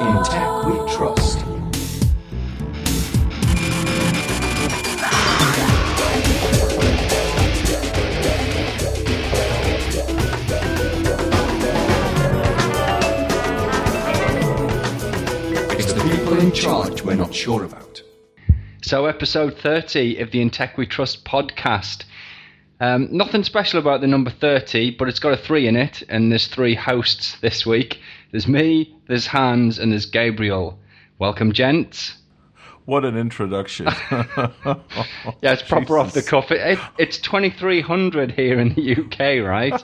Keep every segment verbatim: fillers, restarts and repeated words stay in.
In tech we trust. It's the people in charge we're not sure about. So episode thirty of the In Tech We Trust podcast. Um, nothing special about the number thirty, but it's got a three in it, and there's three hosts this week. There's me, there's Hans, and there's Gabriel. Welcome, gents. What an introduction. Yeah, it's proper off the cuff. It, it, it's twenty-three hundred here in the U K, right?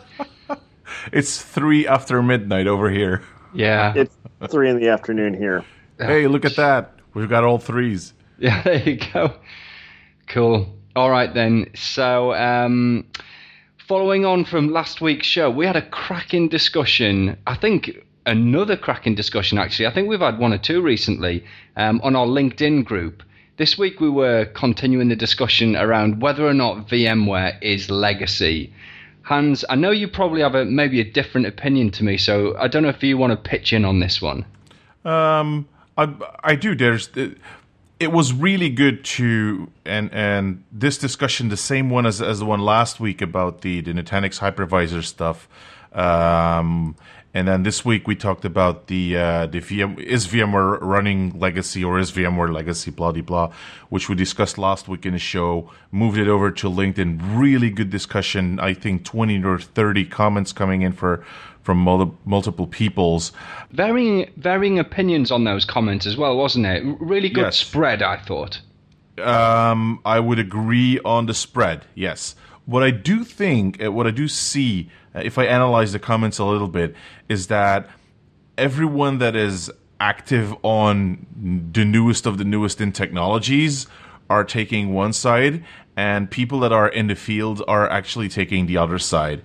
It's three after midnight over here. Yeah. It's three in the afternoon here. Hey, look at that. We've got all threes. Yeah, there you go. Cool. All right, then. So, um, following on from last week's show, we had a cracking discussion. I think another cracking discussion, actually. I think we've had one or two recently um, on our LinkedIn group. This week we were continuing the discussion around whether or not VMware is legacy. Hans, I know you probably have a maybe a different opinion to me, so I don't know if you want to pitch in on this one. Um, I, I do. There's... It was really good to, and and this discussion, the same one as as the one last week about the, the Nutanix hypervisor stuff. Um, and then this week we talked about the uh, the V M, is VMware running legacy or is VMware legacy, blah, blah, blah, which we discussed last week in the show. Moved it over to LinkedIn. Really good discussion. I think twenty or thirty comments coming in for from multi- multiple peoples. Varying varying opinions on those comments as well, wasn't it? Really good Yes. spread, I thought. Um, I would agree on the spread, yes. What I do think, uh, what I do see, uh, if I analyze the comments a little bit, is that everyone that is active on the newest of the newest in technologies are taking one side, and people that are in the field are actually taking the other side.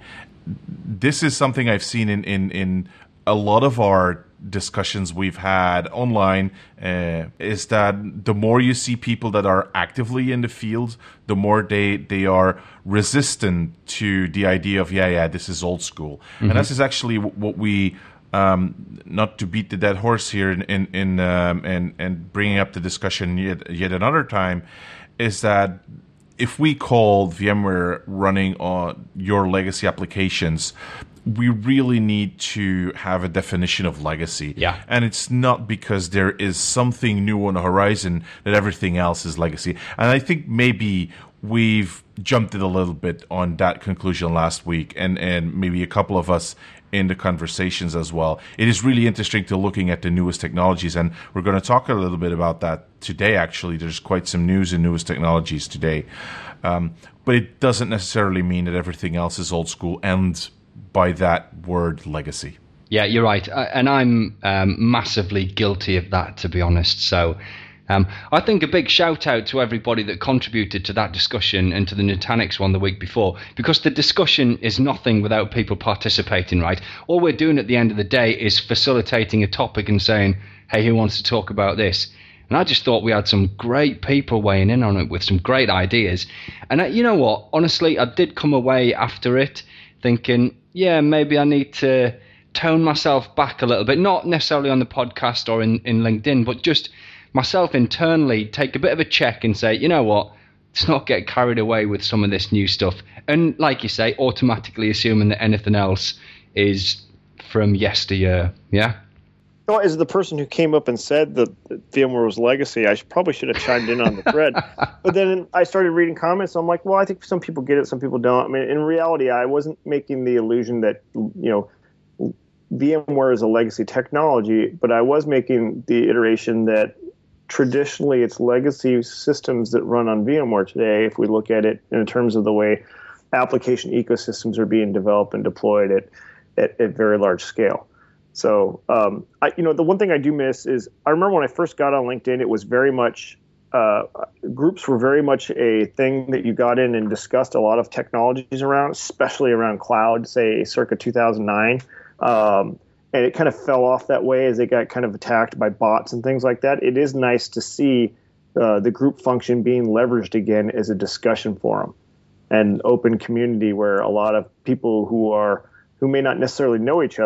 This is something I've seen in, in, in a lot of our discussions we've had online, uh, is that the more you see people that are actively in the field, the more they, they are resistant to the idea of, yeah, yeah, this is old school. Mm-hmm. And this is actually what we, um, not to beat the dead horse here in, in, in um, and, and bringing up the discussion yet, yet another time, is that if we call VMware running on your legacy applications, we really need to have a definition of legacy. Yeah. And it's not because there is something new on the horizon that everything else is legacy. And I think maybe we've jumped it a little bit on that conclusion last week, and, and maybe a couple of us in the conversations as well. It is really interesting to looking at the newest technologies, and we're going to talk a little bit about that today, actually. There's quite some news in newest technologies today. Um, but it doesn't necessarily mean that everything else is old school, and by that word, legacy. Yeah, you're right. Uh, and I'm um, massively guilty of that, to be honest. So um, I think a big shout out to everybody that contributed to that discussion and to the Nutanix one the week before, because the discussion is nothing without people participating, right? All we're doing at the end of the day is facilitating a topic and saying, hey, who wants to talk about this? And I just thought we had some great people weighing in on it with some great ideas. And uh, you know what? Honestly, I did come away after it thinking, yeah, maybe I need to tone myself back a little bit, not necessarily on the podcast or in, in LinkedIn, but just myself internally, take a bit of a check and say, you know what, let's not get carried away with some of this new stuff. And like you say, automatically assuming that anything else is from yesteryear. Yeah? Well, as the person who came up and said that VMware was legacy, I should, probably should have chimed in on the thread. But then I started reading comments. And I'm like, well, I think some people get it, some people don't. I mean, in reality, I wasn't making the illusion that, you know, VMware is a legacy technology, but I was making the iteration that traditionally it's legacy systems that run on VMware today, if we look at it in terms of the way application ecosystems are being developed and deployed at, at, at very large scale. So, um, I, you know, the one thing I do miss is I remember when I first got on LinkedIn, it was very much, uh, groups were very much a thing that you got in and discussed a lot of technologies around, especially around cloud, say circa two thousand nine. Um, and it kind of fell off that way as it got kind of attacked by bots and things like that. It is nice to see uh, the group function being leveraged again as a discussion forum and open community where a lot of people who are who may not necessarily know each other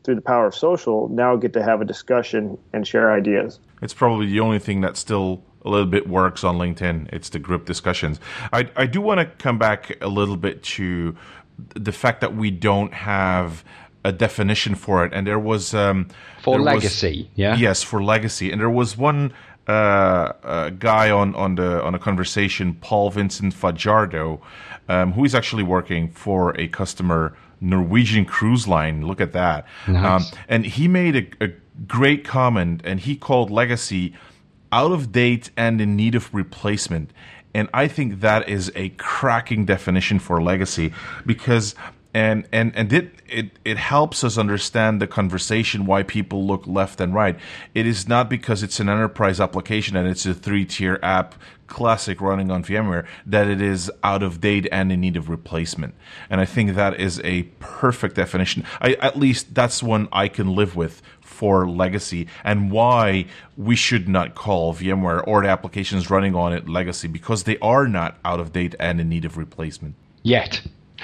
through the power of social, now get to have a discussion and share ideas. It's probably the only thing that still a little bit works on LinkedIn. It's the group discussions. I, I do want to come back a little bit to the fact that we don't have a definition for it. And there was... Um, for there legacy, was, yeah? Yes, for legacy. And there was one uh, uh, guy on, on the on a conversation, Paul Vincent Fajardo, um, who is actually working for a customer, Norwegian Cruise Line. Look at that. Nice. Um, and he made a, a great comment, and he called legacy out of date and in need of replacement. And I think that is a cracking definition for legacy, because and and and it it it helps us understand the conversation, why people look left and right. It is not because it's an enterprise application and it's a three-tier app classic running on VMware that it is out of date and in need of replacement. And I think that is a perfect definition. I, at least that's one I can live with for legacy, and why we should not call VMware or the applications running on it legacy, because they are not out of date and in need of replacement. Yet.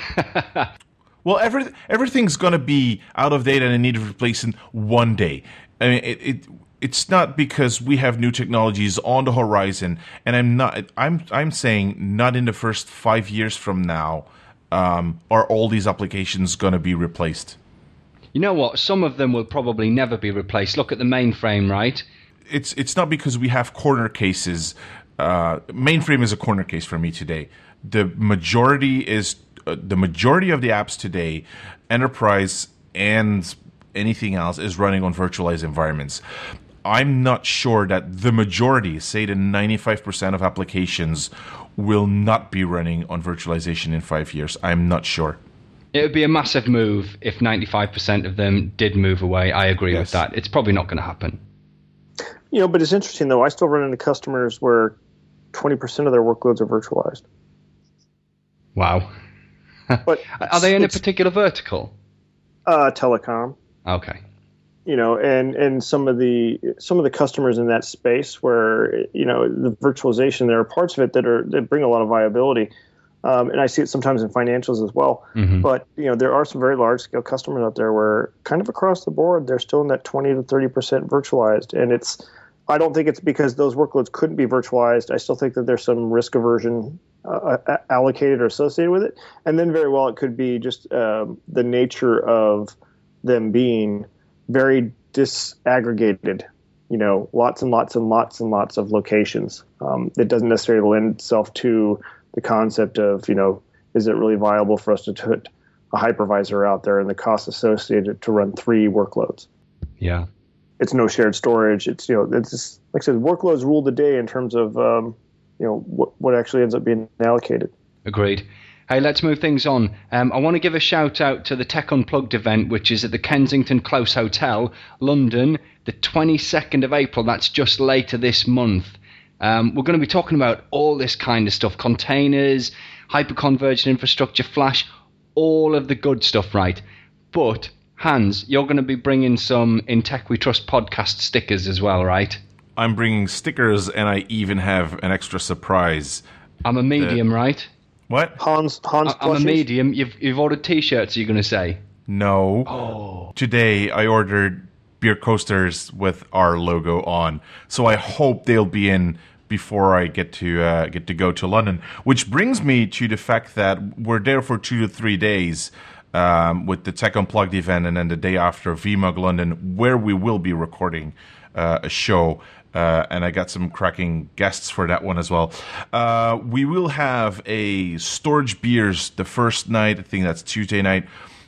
Well, every, everything's going to be out of date and in need of replacement one day. I mean, it, it it's not because we have new technologies on the horizon, and I'm not. I'm I'm saying not in the first five years from now um, are all these applications going to be replaced. You know what? Some of them will probably never be replaced. Look at the mainframe, right? It's it's not because we have corner cases. Uh, mainframe is a corner case for me today. The majority is uh, the majority of the apps today, enterprise and anything else, is running on virtualized environments. I'm not sure that the majority, say the ninety-five percent of applications, will not be running on virtualization in five years. I'm not sure. It would be a massive move if ninety-five percent of them did move away. I agree Yes. with that. It's probably not going to happen. You know, but it's interesting, though. I still run into customers where twenty percent of their workloads are virtualized. Wow. But Are they in a it's, particular vertical? uh, telecom? Okay. You know, and, and some of the some of the customers in that space where, you know, the virtualization, there are parts of it that are that bring a lot of viability. Um, and I see it sometimes in financials as well. Mm-hmm. But, you know, there are some very large scale customers out there where kind of across the board, they're still in that twenty to thirty percent virtualized. And it's, I don't think it's because those workloads couldn't be virtualized. I still think that there's some risk aversion uh, allocated or associated with it. And then very well, it could be just um, the nature of them being very disaggregated, you know, lots and lots and lots and lots of locations. Um, it doesn't necessarily lend itself to the concept of, you know, is it really viable for us to put a hypervisor out there and the costs associated to run three workloads? Yeah. It's no shared storage. It's, you know, it's just, like I said, workloads rule the day in terms of, um, you know, what, what actually ends up being allocated. Agreed. Hey, let's move things on. Um, I want to give a shout out to the Tech Unplugged event, which is at the Kensington Close Hotel, London, the twenty-second of April. That's just later this month. Um, we're going to be talking about all this kind of stuff, containers, hyperconverged infrastructure, flash, all of the good stuff, right? But, Hans, you're going to be bringing some In Tech We Trust podcast stickers as well, right? I'm bringing stickers, and I even have an extra surprise. I'm a medium, The- right? What? Hans, Hans I- I'm a plushies? medium. You've, you've ordered T-shirts, are you going to say? No. Oh. Today, I ordered beer coasters with our logo on, so I hope they'll be in before I get to uh, get to go to London. Which brings me to the fact that we're there for two to three days um, with the Tech Unplugged event, and then the day after V MUG London, where we will be recording uh, a show. Uh, and I got some cracking guests for that one as well. Uh, we will have a Storage Beers the first night. I think that's Tuesday night.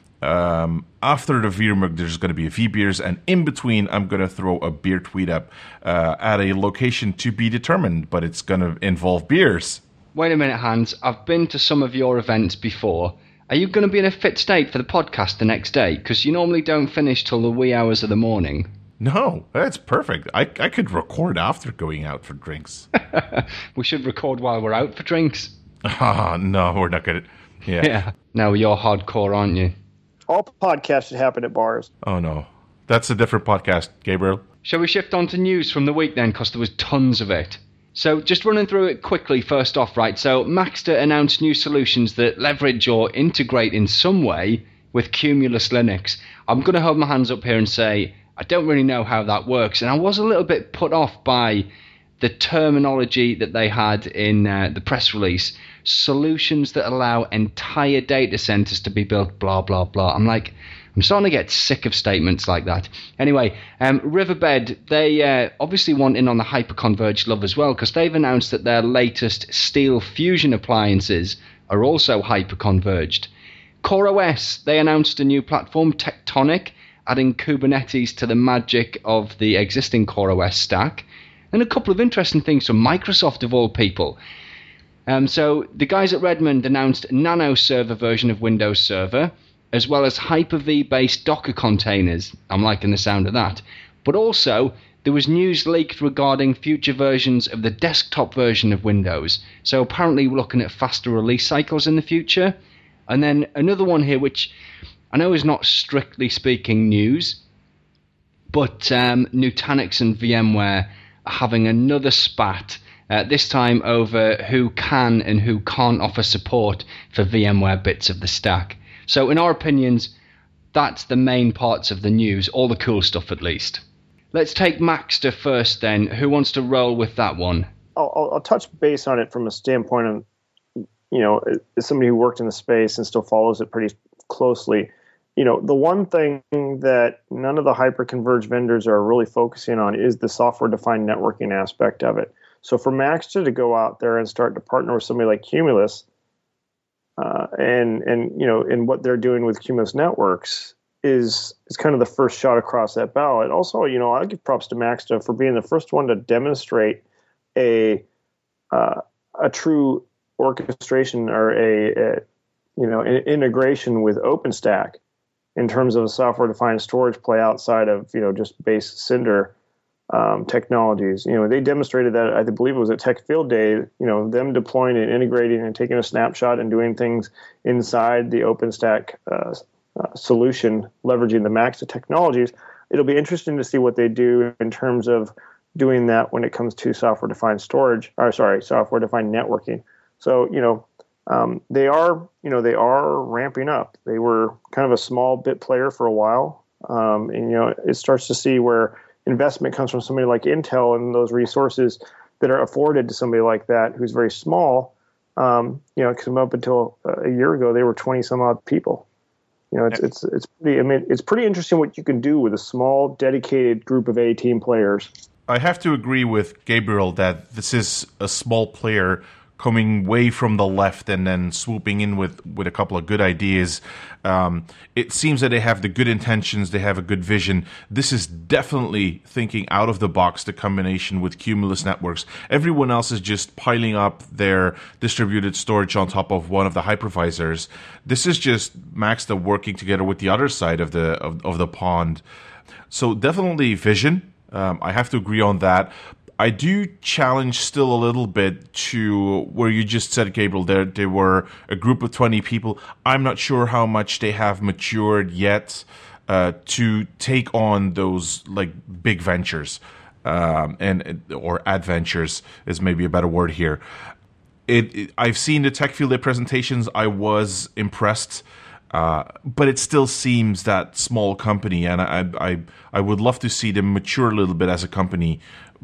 Um, after the V MUG, there's going to be a V Beers, and in between, I'm going to throw a beer tweet up uh, at a location to be determined, but it's going to involve beers. Wait a minute, Hans. I've been to some of your events before. Are you going to be in a fit state for the podcast the next day? Because you normally don't finish till the wee hours of the morning. No, that's perfect. I, I could record after going out for drinks. We should record while we're out for drinks. Ah, no, we're not going to. Yeah. Yeah. No, you're hardcore, aren't you? All podcasts should happen at bars. Oh, no. That's a different podcast, Gabriel. Shall we shift on to news from the week then? Because there was tons of it. So just running through it quickly first off, right? So Maxter announced new solutions that leverage or integrate in some way with Cumulus Linux. I'm going to hold my hands up here and say I don't really know how that works, and I was a little bit put off by the terminology that they had in uh, the press release. Solutions that allow entire data centers to be built, blah, blah, blah. I'm like, I'm starting to get sick of statements like that. Anyway, um, Riverbed, they uh, obviously want in on the hyperconverged love as well, because they've announced that their latest Steel Fusion appliances are also hyperconverged. CoreOS, they announced a new platform, Tectonic, adding Kubernetes to the magic of the existing CoreOS stack. And a couple of interesting things from Microsoft, of all people. Um, so the guys at Redmond announced Nano Server version of Windows Server, as well as Hyper-V-based Docker containers. I'm liking the sound of that. But also, there was news leaked regarding future versions of the desktop version of Windows. So apparently we're looking at faster release cycles in the future. And then another one here, which I know is not strictly speaking news, but um, Nutanix and VMware are having another spat, uh, this time over who can and who can't offer support for VMware bits of the stack. So in our opinions, that's the main parts of the news, all the cool stuff at least. Let's take Maxter first then. Who wants to roll with that one? I'll, I'll, I'll touch base on it from a standpoint of, you know, as somebody who worked in the space and still follows it pretty closely. You know, the one thing that none of the hyperconverged vendors are really focusing on is the software-defined networking aspect of it. So for Maxter to go out there and start to partner with somebody like Cumulus, uh, and and you know, in what they're doing with Cumulus Networks is is kind of the first shot across that bow. And also, you know, I give props to Maxter for being the first one to demonstrate a uh, a true orchestration or a, a you know an integration with OpenStack in terms of a software-defined storage play outside of, you know, just base Cinder um, technologies. You know, they demonstrated that, I believe it was at Tech Field Day, you know, them deploying and integrating and taking a snapshot and doing things inside the OpenStack uh, uh, solution, leveraging the Maxter technologies. It'll be interesting to see what they do in terms of doing that when it comes to software-defined storage, or sorry, software-defined networking. So, you know, Um, they are, you know, they are ramping up. They were kind of a small bit player for a while, um, and you know, it starts to see where investment comes from somebody like Intel and those resources that are afforded to somebody like that who's very small. Um, you know, because up until a year ago, they were twenty some odd people. You know, it's it's it's pretty. I mean, it's pretty interesting what you can do with a small, dedicated group of A team players. I have to agree with Gabriel that this is a small player coming way from the left and then swooping in with, with a couple of good ideas. Um, it seems that they have the good intentions, they have a good vision. This is definitely thinking out of the box, the combination with Cumulus Networks. Everyone else is just piling up their distributed storage on top of one of the hypervisors. This is just Maxter working together with the other side of the of, of the pond. So definitely vision. Um, I have to agree on that. I do challenge still a little bit to where you just said, Gabriel, there they were a group of twenty people. I'm not sure how much they have matured yet uh, to take on those like big ventures, um, and or adventures is maybe a better word here. It, it I've seen the Tech Field Day presentations. I was impressed. Uh, but it still seems that small company, and I, I I would love to see them mature a little bit as a company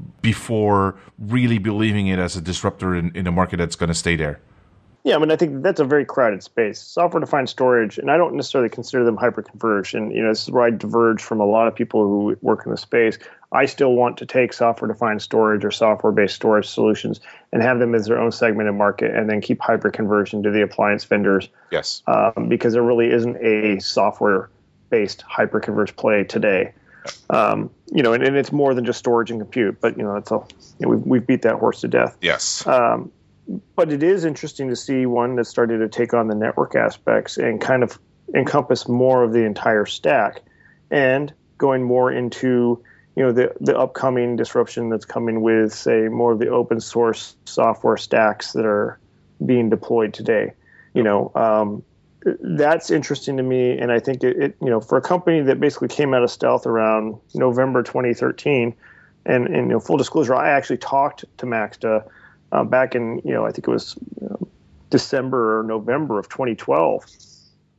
before really believing it as a disruptor in, in a market that's going to stay there. Yeah, I mean, I think that's a very crowded space. Software-defined storage, and I don't necessarily consider them hyper-converged. And, you know, this is where I diverge from a lot of people who work in the space. I still want to take software-defined storage or software-based storage solutions and have them as their own segmented market and then keep hyper-conversion to the appliance vendors. Yes. Um, because there really isn't a software-based hyper-converged play today. Um, you know, and, and it's more than just storage and compute, but, you know, that's all, you know, we've, we've beat that horse to death. Yes. Um, but it is interesting to see one that started to take on the network aspects and kind of encompass more of the entire stack and going more into, you know, the, the upcoming disruption that's coming with, say, more of the open source software stacks that are being deployed today. You know, um, that's interesting to me, and I think it, it, you know, for a company that basically came out of stealth around November twenty thirteen, and, and you know, full disclosure, I actually talked to Maxter uh, back in, you know, I think it was you know, December or November of twenty twelve,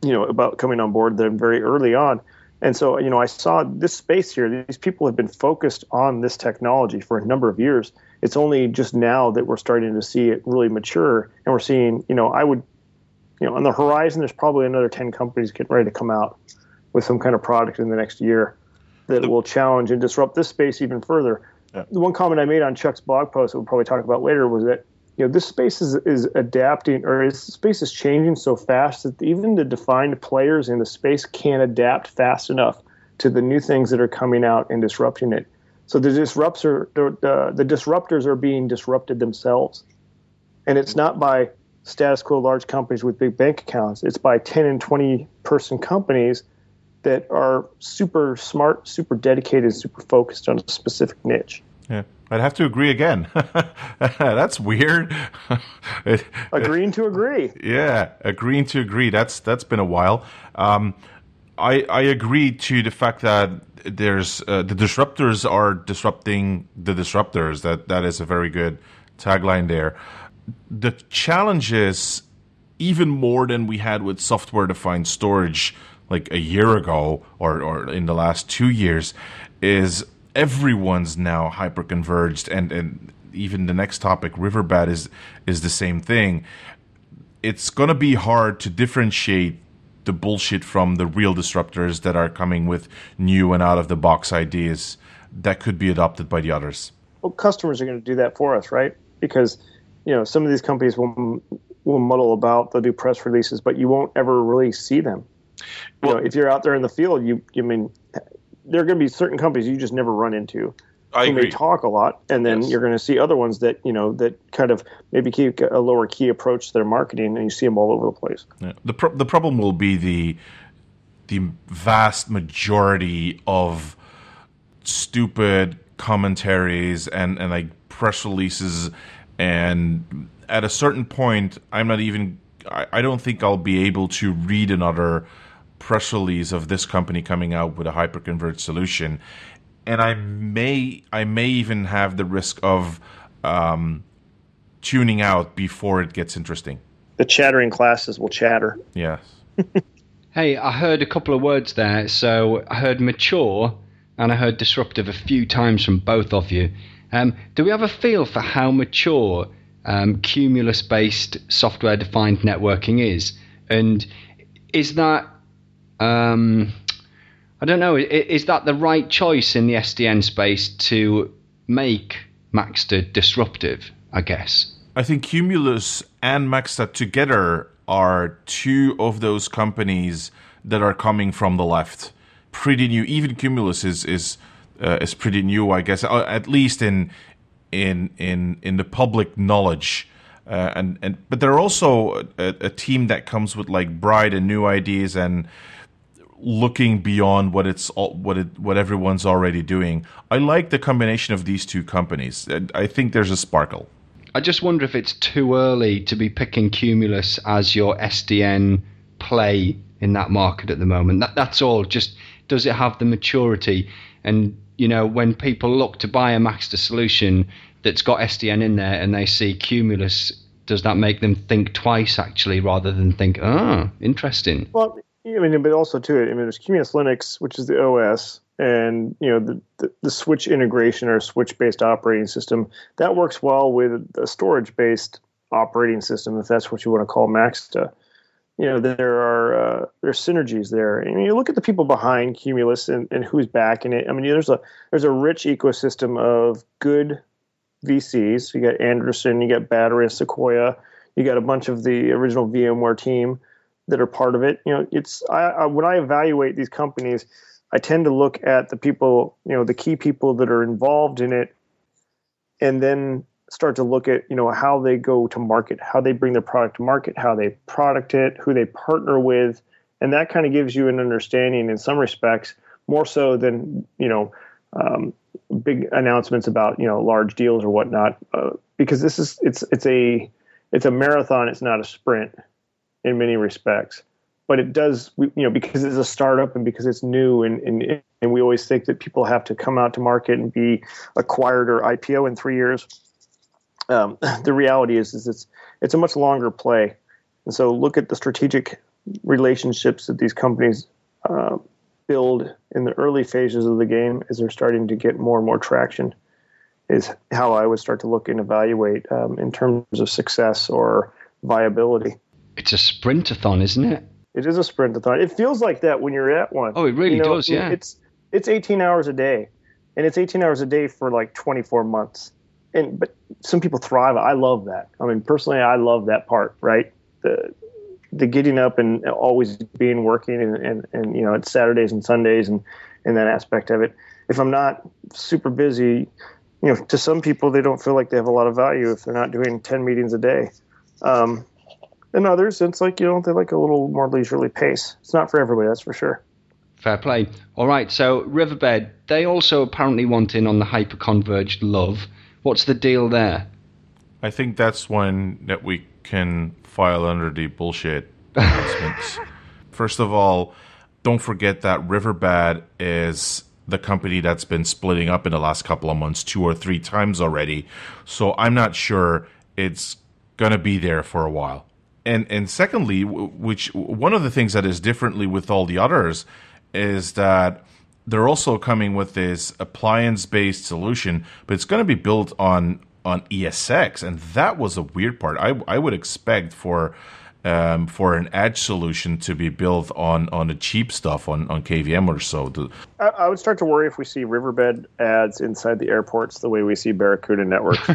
you know, about coming on board them very early on. And so, you know, I saw this space here. These people have been focused on this technology for a number of years. It's only just now that we're starting to see it really mature. And we're seeing, you know, I would, you know, on the horizon, there's probably another ten companies getting ready to come out with some kind of product in the next year that will challenge and disrupt this space even further. Yeah. The one comment I made on Chuck's blog post that we'll probably talk about later was that, you know, this space is, is adapting, or this space is changing so fast that even the defined players in the space can't adapt fast enough to the new things that are coming out and disrupting it. So the disruptor, the, the, the disruptors are being disrupted themselves. And it's not by status quo large companies with big bank accounts. It's by ten and twenty person companies that are super smart, super dedicated, super focused on a specific niche. Yeah, I'd have to agree again. That's weird. it, agreeing to agree. Yeah, agreeing to agree. That's that's been a while. Um, I I agree to the fact that there's uh, the disruptors are disrupting the disruptors. That that is a very good tagline there. The challenge is even more than we had with software-defined storage like a year ago or or in the last two years is everyone's now hyper-converged, and, and even the next topic, Riverbed, is is the same thing. It's going to be hard to differentiate the bullshit from the real disruptors that are coming with new and out-of-the-box ideas that could be adopted by the others. Well, customers are going to do that for us, right? Because, you know, some of these companies will will muddle about, they'll do press releases, but you won't ever really see them. Well, you know, if you're out there in the field, you, you mean, there are going to be certain companies you just never run into. I who agree. may talk a lot, and then Yes. you're going to see other ones that, you know, that kind of maybe keep a lower key approach to their marketing, and you see them all over the place. Yeah. The pro- the problem will be the the vast majority of stupid commentaries and, and like press releases, and at a certain point, I'm not even. I, I don't think I'll be able to read another press release of this company coming out with a hyperconverged solution, and I may I may even have the risk of um, tuning out before it gets interesting. The chattering classes will chatter. Yes. Hey, I heard a couple of words there. So I heard mature and I heard disruptive a few times from both of you. Um, do we have a feel for how mature um, Cumulus-based software-defined networking is? And is that Um, I don't know. Is that the right choice in the S D N space to make Maxter disruptive, I guess? I think Cumulus and Maxter together are two of those companies that are coming from the left. Pretty new. Even Cumulus is is uh, is pretty new, I guess, uh, at least in in in in the public knowledge. Uh, and and but they're also a, a team that comes with like bright and new ideas and looking beyond what it's what it what everyone's already doing. I like the combination of these two companies. I think there's a sparkle. I just wonder if it's too early to be picking Cumulus as your S D N play in that market at the moment. That that's all. Just does it have the maturity? And you know, when people look to buy a Maxter solution that's got S D N in there and they see Cumulus, does that make them think twice actually, rather than think, oh, interesting? Well, I mean, but also too, I mean, there's Cumulus Linux, which is the O S, and you know the, the, the switch integration or switch-based operating system that works well with a storage-based operating system, if that's what you want to call Maxter. You know, there are uh, there's synergies there, and you look at the people behind Cumulus and, and who's backing it. I mean, there's a there's a rich ecosystem of good V Cs. You got Anderson, you got Battery, Sequoia, you got a bunch of the original VMware team that are part of it. You know, it's I, I when I evaluate these companies, I tend to look at the people, you know, the key people that are involved in it, and then start to look at, you know, how they go to market, how they bring their product to market, how they product it, who they partner with, and that kind of gives you an understanding in some respects, more so than, you know, um, big announcements about, you know, large deals or whatnot, uh, because this is it's it's a it's a marathon, it's not a sprint in many respects, but it does, you know, because it's a startup and because it's new, and, and and we always think that people have to come out to market and be acquired or I P O in three years. Um, the reality is, is it's it's a much longer play, and so look at the strategic relationships that these companies uh, build in the early phases of the game as they're starting to get more and more traction is how I would start to look and evaluate um, in terms of success or viability. It's a sprintathon, isn't it? It is a sprintathon. It feels like that when you're at one. Oh, it really you know, does, yeah. It's it's eighteen hours a day, and it's eighteen hours a day for like twenty-four months. And but some people thrive. I love that. I mean, personally, I love that part, right? The the getting up and always being working, and, and, and you know, it's Saturdays and Sundays, and, and that aspect of it. If I'm not super busy, you know, to some people, they don't feel like they have a lot of value if they're not doing ten meetings a day. Um, and others, it's like, you know, they like a little more leisurely pace. It's not for everybody, that's for sure. Fair play. All right, so Riverbed, they also apparently want in on the hyper-converged love. What's the deal there? I think that's one that we can file under the bullshit announcements. First of all, don't forget that Riverbed is the company that's been splitting up in the last couple of months two or three times already. So I'm not sure it's going to be there for a while. And and secondly, which one of the things that is differently with all the others is that they're also coming with this appliance-based solution, but it's going to be built on on E S X, and that was a weird part. I I would expect for um, for an edge solution to be built on on the cheap stuff on, on K V M or so. I, I would start to worry if we see Riverbed ads inside the airports the way we see Barracuda Networks.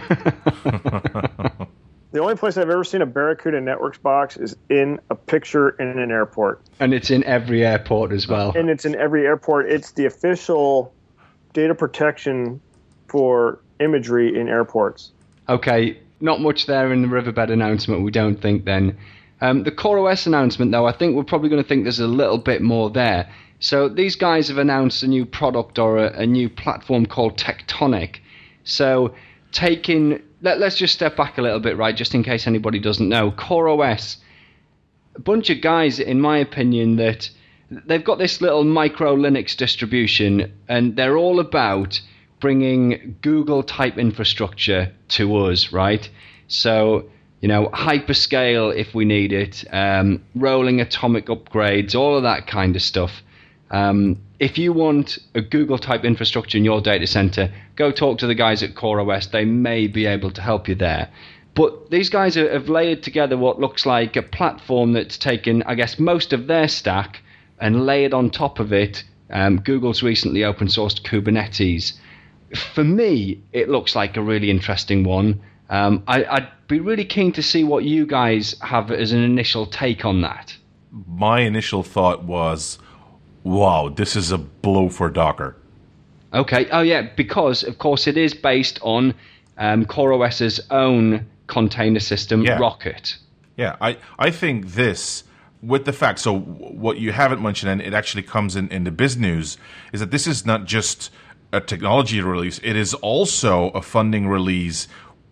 The only place I've ever seen a Barracuda Networks box is in a picture in an airport. And it's in every airport as well. And it's in every airport. It's the official data protection for imagery in airports. Okay, not much there in the Riverbed announcement, we don't think then. Um, the CoreOS announcement, though, I think we're probably going to think there's a little bit more there. So these guys have announced a new product or a, a new platform called Tectonic. So taking... Let, let's just step back a little bit, right, just in case anybody doesn't know. CoreOS, a bunch of guys, in my opinion, that they've got this little micro Linux distribution, and they're all about bringing Google-type infrastructure to us, right? So, you know, hyperscale if we need it, um, rolling atomic upgrades, all of that kind of stuff. Um, if you want a Google-type infrastructure in your data center, go talk to the guys at CoreOS. They may be able to help you there. But these guys have layered together what looks like a platform that's taken, I guess, most of their stack and layered on top of it um, Google's recently open-sourced Kubernetes. For me, it looks like a really interesting one. Um, I, I'd be really keen to see what you guys have as an initial take on that. My initial thought was, wow, this is a blow for Docker. Okay. Oh, yeah, because, of course, it is based on um, CoreOS's own container system, yeah. Rocket. Yeah, I, I think this, with the fact, so what you haven't mentioned, and it actually comes in, in the biz news, is that this is not just a technology release, it is also a funding release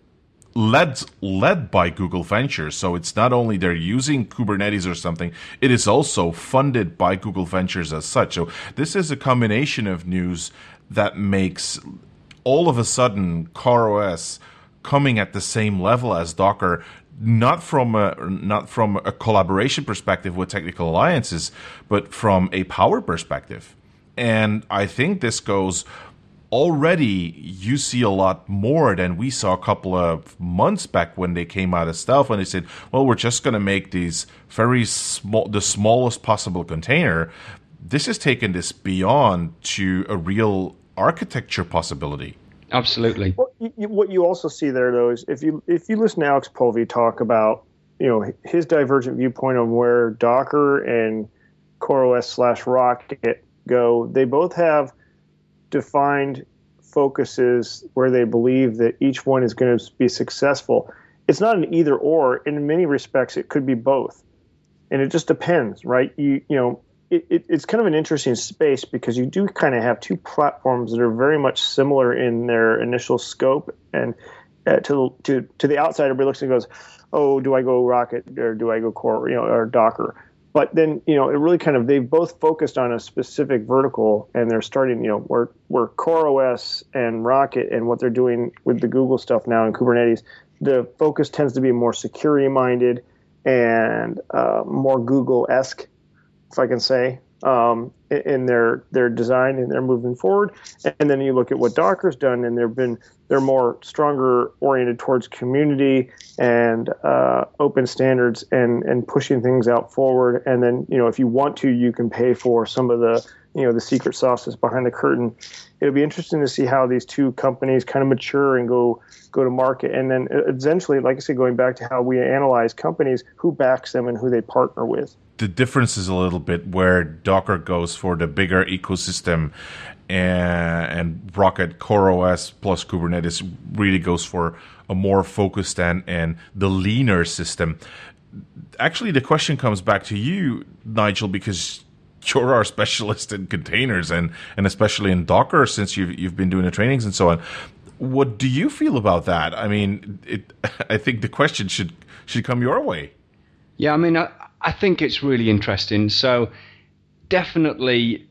led led by Google Ventures. So it's not only they're using Kubernetes or something, it is also funded by Google Ventures as such. So this is a combination of news that makes all of a sudden CoreOS coming at the same level as Docker, not from a not from a collaboration perspective with technical alliances, but from a power perspective. And I think this goes already, you see a lot more than we saw a couple of months back when they came out of stealth, when they said, well, we're just going to make these very small, the smallest possible container. This has taken this beyond to a real architecture possibility. Absolutely. Well, you, what you also see there, though, is if you if you listen to Alex Povey talk about, you know, his divergent viewpoint on where Docker and CoreOS slash Rocket go, they both have defined focuses where they believe that each one is going to be successful. It's not an either or. In many respects, it could be both, and it just depends, right? You you know, it, it, it's kind of an interesting space because you do kind of have two platforms that are very much similar in their initial scope, and uh, to to to the outsider, everybody looks and goes, "Oh, do I go Rocket or do I go Core, you know, or Docker?" But then, you know, it really kind of, they've both focused on a specific vertical, and they're starting, you know, where, where CoreOS and Rocket and what they're doing with the Google stuff now in Kubernetes, the focus tends to be more security-minded and uh, more Google-esque, if I can say, um, in their their design, and they're moving forward. And then you look at what Docker's done, and they've been they're more stronger oriented towards community and uh, open standards and and pushing things out forward. And then, you know, if you want to, you can pay for some of the, you know, the secret sauces behind the curtain. It'll be interesting to see how these two companies kind of mature and go go to market. And then essentially, like I said, going back to how we analyze companies, who backs them and who they partner with. The difference is a little bit where Docker goes for the bigger ecosystem, and, and Rocket CoreOS plus Kubernetes really goes for a more focused and, and the leaner system. Actually, the question comes back to you, Nigel, because you're our specialist in containers and, and especially in Docker, since you've, you've been doing the trainings and so on. What do you feel about that? I mean, it, I think the question should should come your way. Yeah, I mean, I, I think it's really interesting. So definitely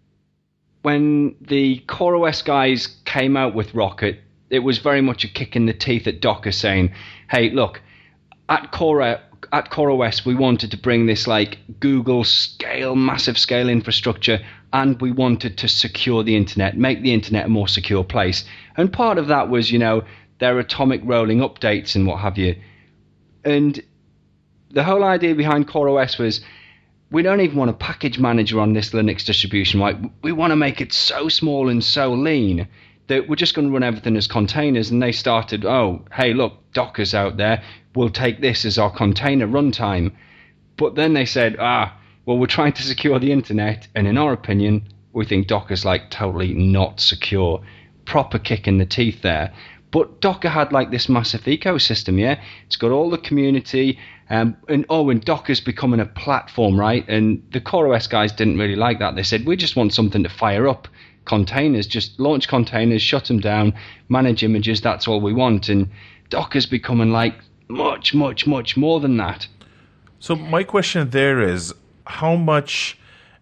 when the CoreOS guys came out with Rocket, it was very much a kick in the teeth at Docker saying, hey, look, at Core at CoreOS, we wanted to bring this like Google scale, massive scale infrastructure, and we wanted to secure the internet, make the internet a more secure place. And part of that was, you know, their atomic rolling updates and what have you. And the whole idea behind CoreOS was, we don't even want a package manager on this Linux distribution, right? We want to make it so small and so lean that we're just going to run everything as containers. And they started, oh, hey, look, Docker's out there. We'll take this as our container runtime. But then they said, ah, well, we're trying to secure the internet. And in our opinion, we think Docker's like totally not secure. Proper kick in the teeth there. But Docker had like this massive ecosystem, yeah? It's got all the community. Um, and oh, and Docker's becoming a platform, right? And the CoreOS guys didn't really like that. They said, we just want something to fire up containers. Just launch containers, shut them down, manage images. That's all we want. And Docker's becoming like much, much, much more than that. So my question there is, how much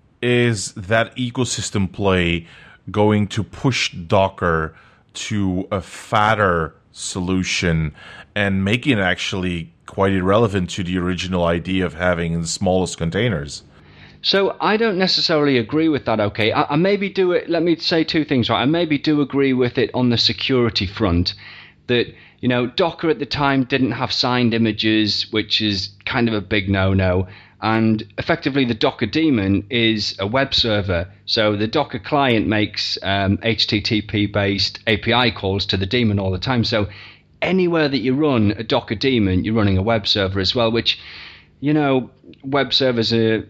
is that ecosystem play going to push Docker to a fatter solution and making it actually quite irrelevant to the original idea of having the smallest containers? So I don't necessarily agree with that, okay? I, I maybe do it, let me say two things, right? I maybe do agree with it on the security front, that, you know, Docker at the time didn't have signed images, which is kind of a big no-no. And effectively, the Docker daemon is a web server. So the Docker client makes um, H T T P-based A P I calls to the daemon all the time. So anywhere that you run a Docker daemon, you're running a web server as well, which, you know, web servers are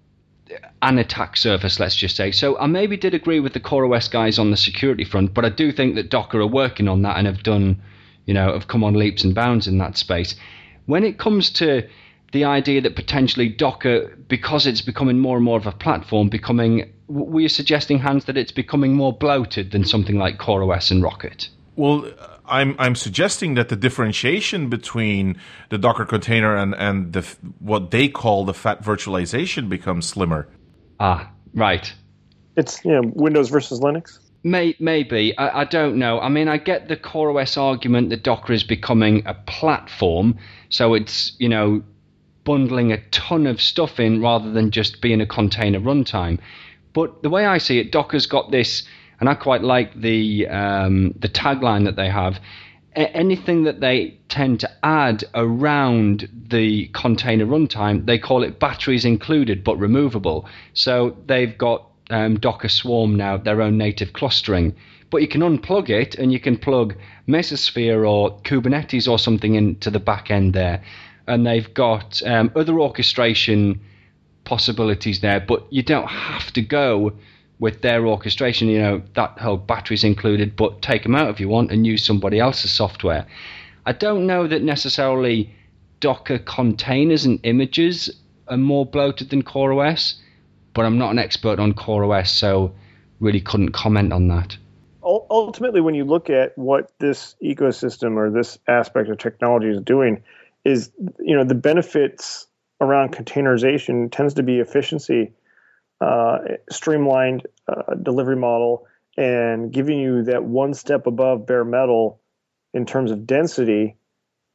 an attack surface, let's just say. So I maybe did agree with the CoreOS guys on the security front, but I do think that Docker are working on that and have done, you know, have come on leaps and bounds in that space. When it comes to the idea that potentially Docker, because it's becoming more and more of a platform, becoming, were you suggesting, Hans, that it's becoming more bloated than something like CoreOS and Rocket? Well, I'm I'm suggesting that the differentiation between the Docker container and, and the what they call the fat virtualization becomes slimmer. Ah, right. It's, you know, Windows versus Linux? May, maybe. I, I don't know. I mean, I get the CoreOS argument that Docker is becoming a platform, so it's, you know, bundling a ton of stuff in rather than just being a container runtime. But the way I see it, Docker's got this, and I quite like the um, the tagline that they have. A- anything that they tend to add around the container runtime, they call it batteries included but removable. So they've got um, Docker Swarm now, their own native clustering. But you can unplug it and you can plug Mesosphere or Kubernetes or something into the back end there. And they've got um, other orchestration possibilities there, but you don't have to go with their orchestration, you know, that whole batteries included, but take them out if you want and use somebody else's software. I don't know that necessarily Docker containers and images are more bloated than CoreOS, but I'm not an expert on CoreOS, so really couldn't comment on that. Ultimately, when you look at what this ecosystem or this aspect of technology is doing, is, you know, the benefits around containerization tends to be efficiency, uh, streamlined uh, delivery model, and giving you that one step above bare metal in terms of density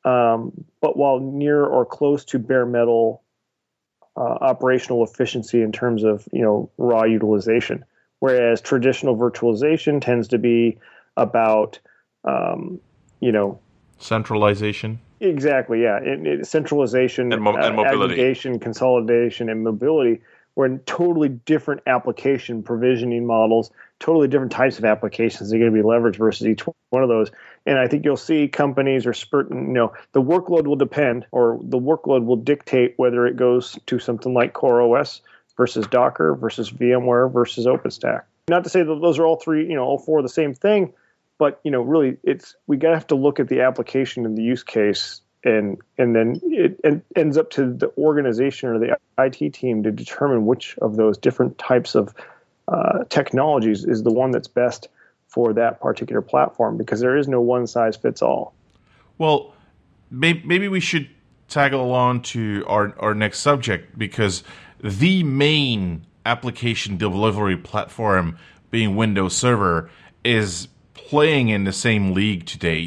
um, but while near or close to bare metal uh, operational efficiency in terms of, you know, raw utilization. Whereas traditional virtualization tends to be about, um, you know, centralization. Exactly, yeah. It, it, centralization, and, mo- and uh, mobility. aggregation, consolidation, and mobility were in totally different application provisioning models, totally different types of applications that are going to be leveraged versus each one of those. And I think you'll see companies are certain, you know, the workload will depend, or the workload will dictate whether it goes to something like CoreOS versus Docker versus VMware versus OpenStack. Not to say that those are all three, you know, all four the same thing, but, you know, really, it's we got to have to look at the application and the use case, and and then it, it ends up to the organization or the I T team to determine which of those different types of uh, technologies is the one that's best for that particular platform, because there is no one size fits all. Well, may, maybe we should tag along to our, our next subject, because the main application delivery platform, being Windows Server, is playing in the same league today.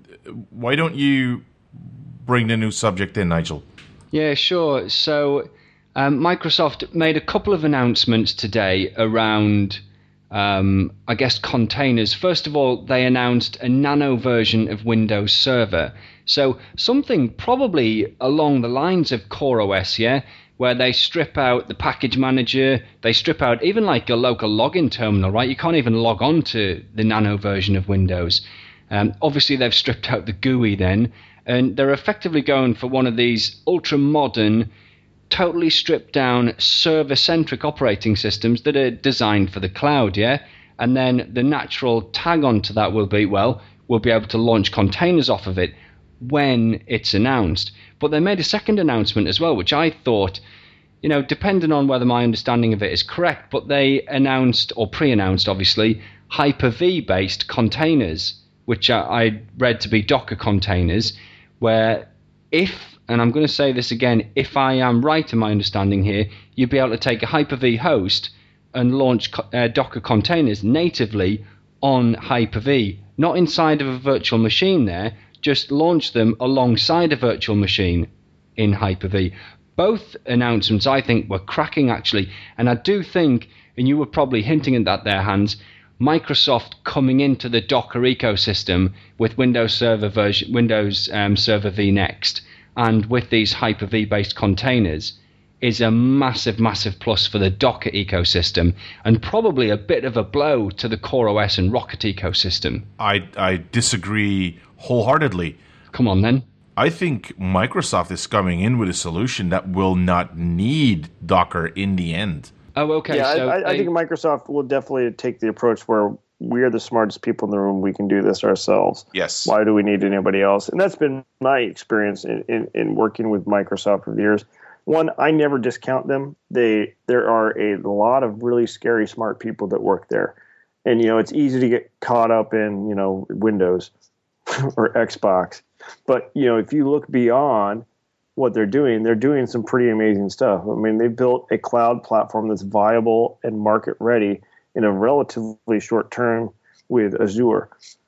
Why don't you bring the new subject in, Nigel? Yeah, sure. So um, Microsoft made a couple of announcements today around, um, I guess, containers. First of all, they announced a nano version of Windows Server. So something probably along the lines of CoreOS, yeah, where they strip out the package manager, they strip out even like a local login terminal, right? You can't even log on to the nano version of Windows. Um, obviously, they've stripped out the G U I then, and they're effectively going for one of these ultra-modern, totally stripped-down, server-centric operating systems that are designed for the cloud, yeah? And then the natural tag-on to that will be, well, we'll be able to launch containers off of it when it's announced. But they made a second announcement as well, which I thought, you know, depending on whether my understanding of it is correct, but they announced, or pre-announced obviously, Hyper-V based containers, which I read to be Docker containers, where if, and I'm going to say this again, if I am right in my understanding here, you'd be able to take a Hyper-V host and launch uh, Docker containers natively on Hyper-V, not inside of a virtual machine there, just launch them alongside a virtual machine in Hyper-V. Both announcements, I think, were cracking, actually. And I do think, and you were probably hinting at that there, Hans, Microsoft coming into the Docker ecosystem with Windows Server version, Windows um, Server V Next, and with these Hyper-V based containers is a massive, massive plus for the Docker ecosystem, and probably a bit of a blow to the CoreOS and Rocket ecosystem. I, I disagree wholeheartedly. Come on, then. I think Microsoft is coming in with a solution that will not need Docker in the end. Oh, okay. Yeah, so I, I, they... I think Microsoft will definitely take the approach where we are the smartest people in the room. We can do this ourselves. Yes. Why do we need anybody else? And that's been my experience in, in, in working with Microsoft for years. One, I never discount them. They there are a lot of really scary smart people that work there. And, you know, it's easy to get caught up in, you know, Windows or Xbox. But, you know, if you look beyond what they're doing, they're doing some pretty amazing stuff. I mean, they built a cloud platform that's viable and market ready in a relatively short term with Azure.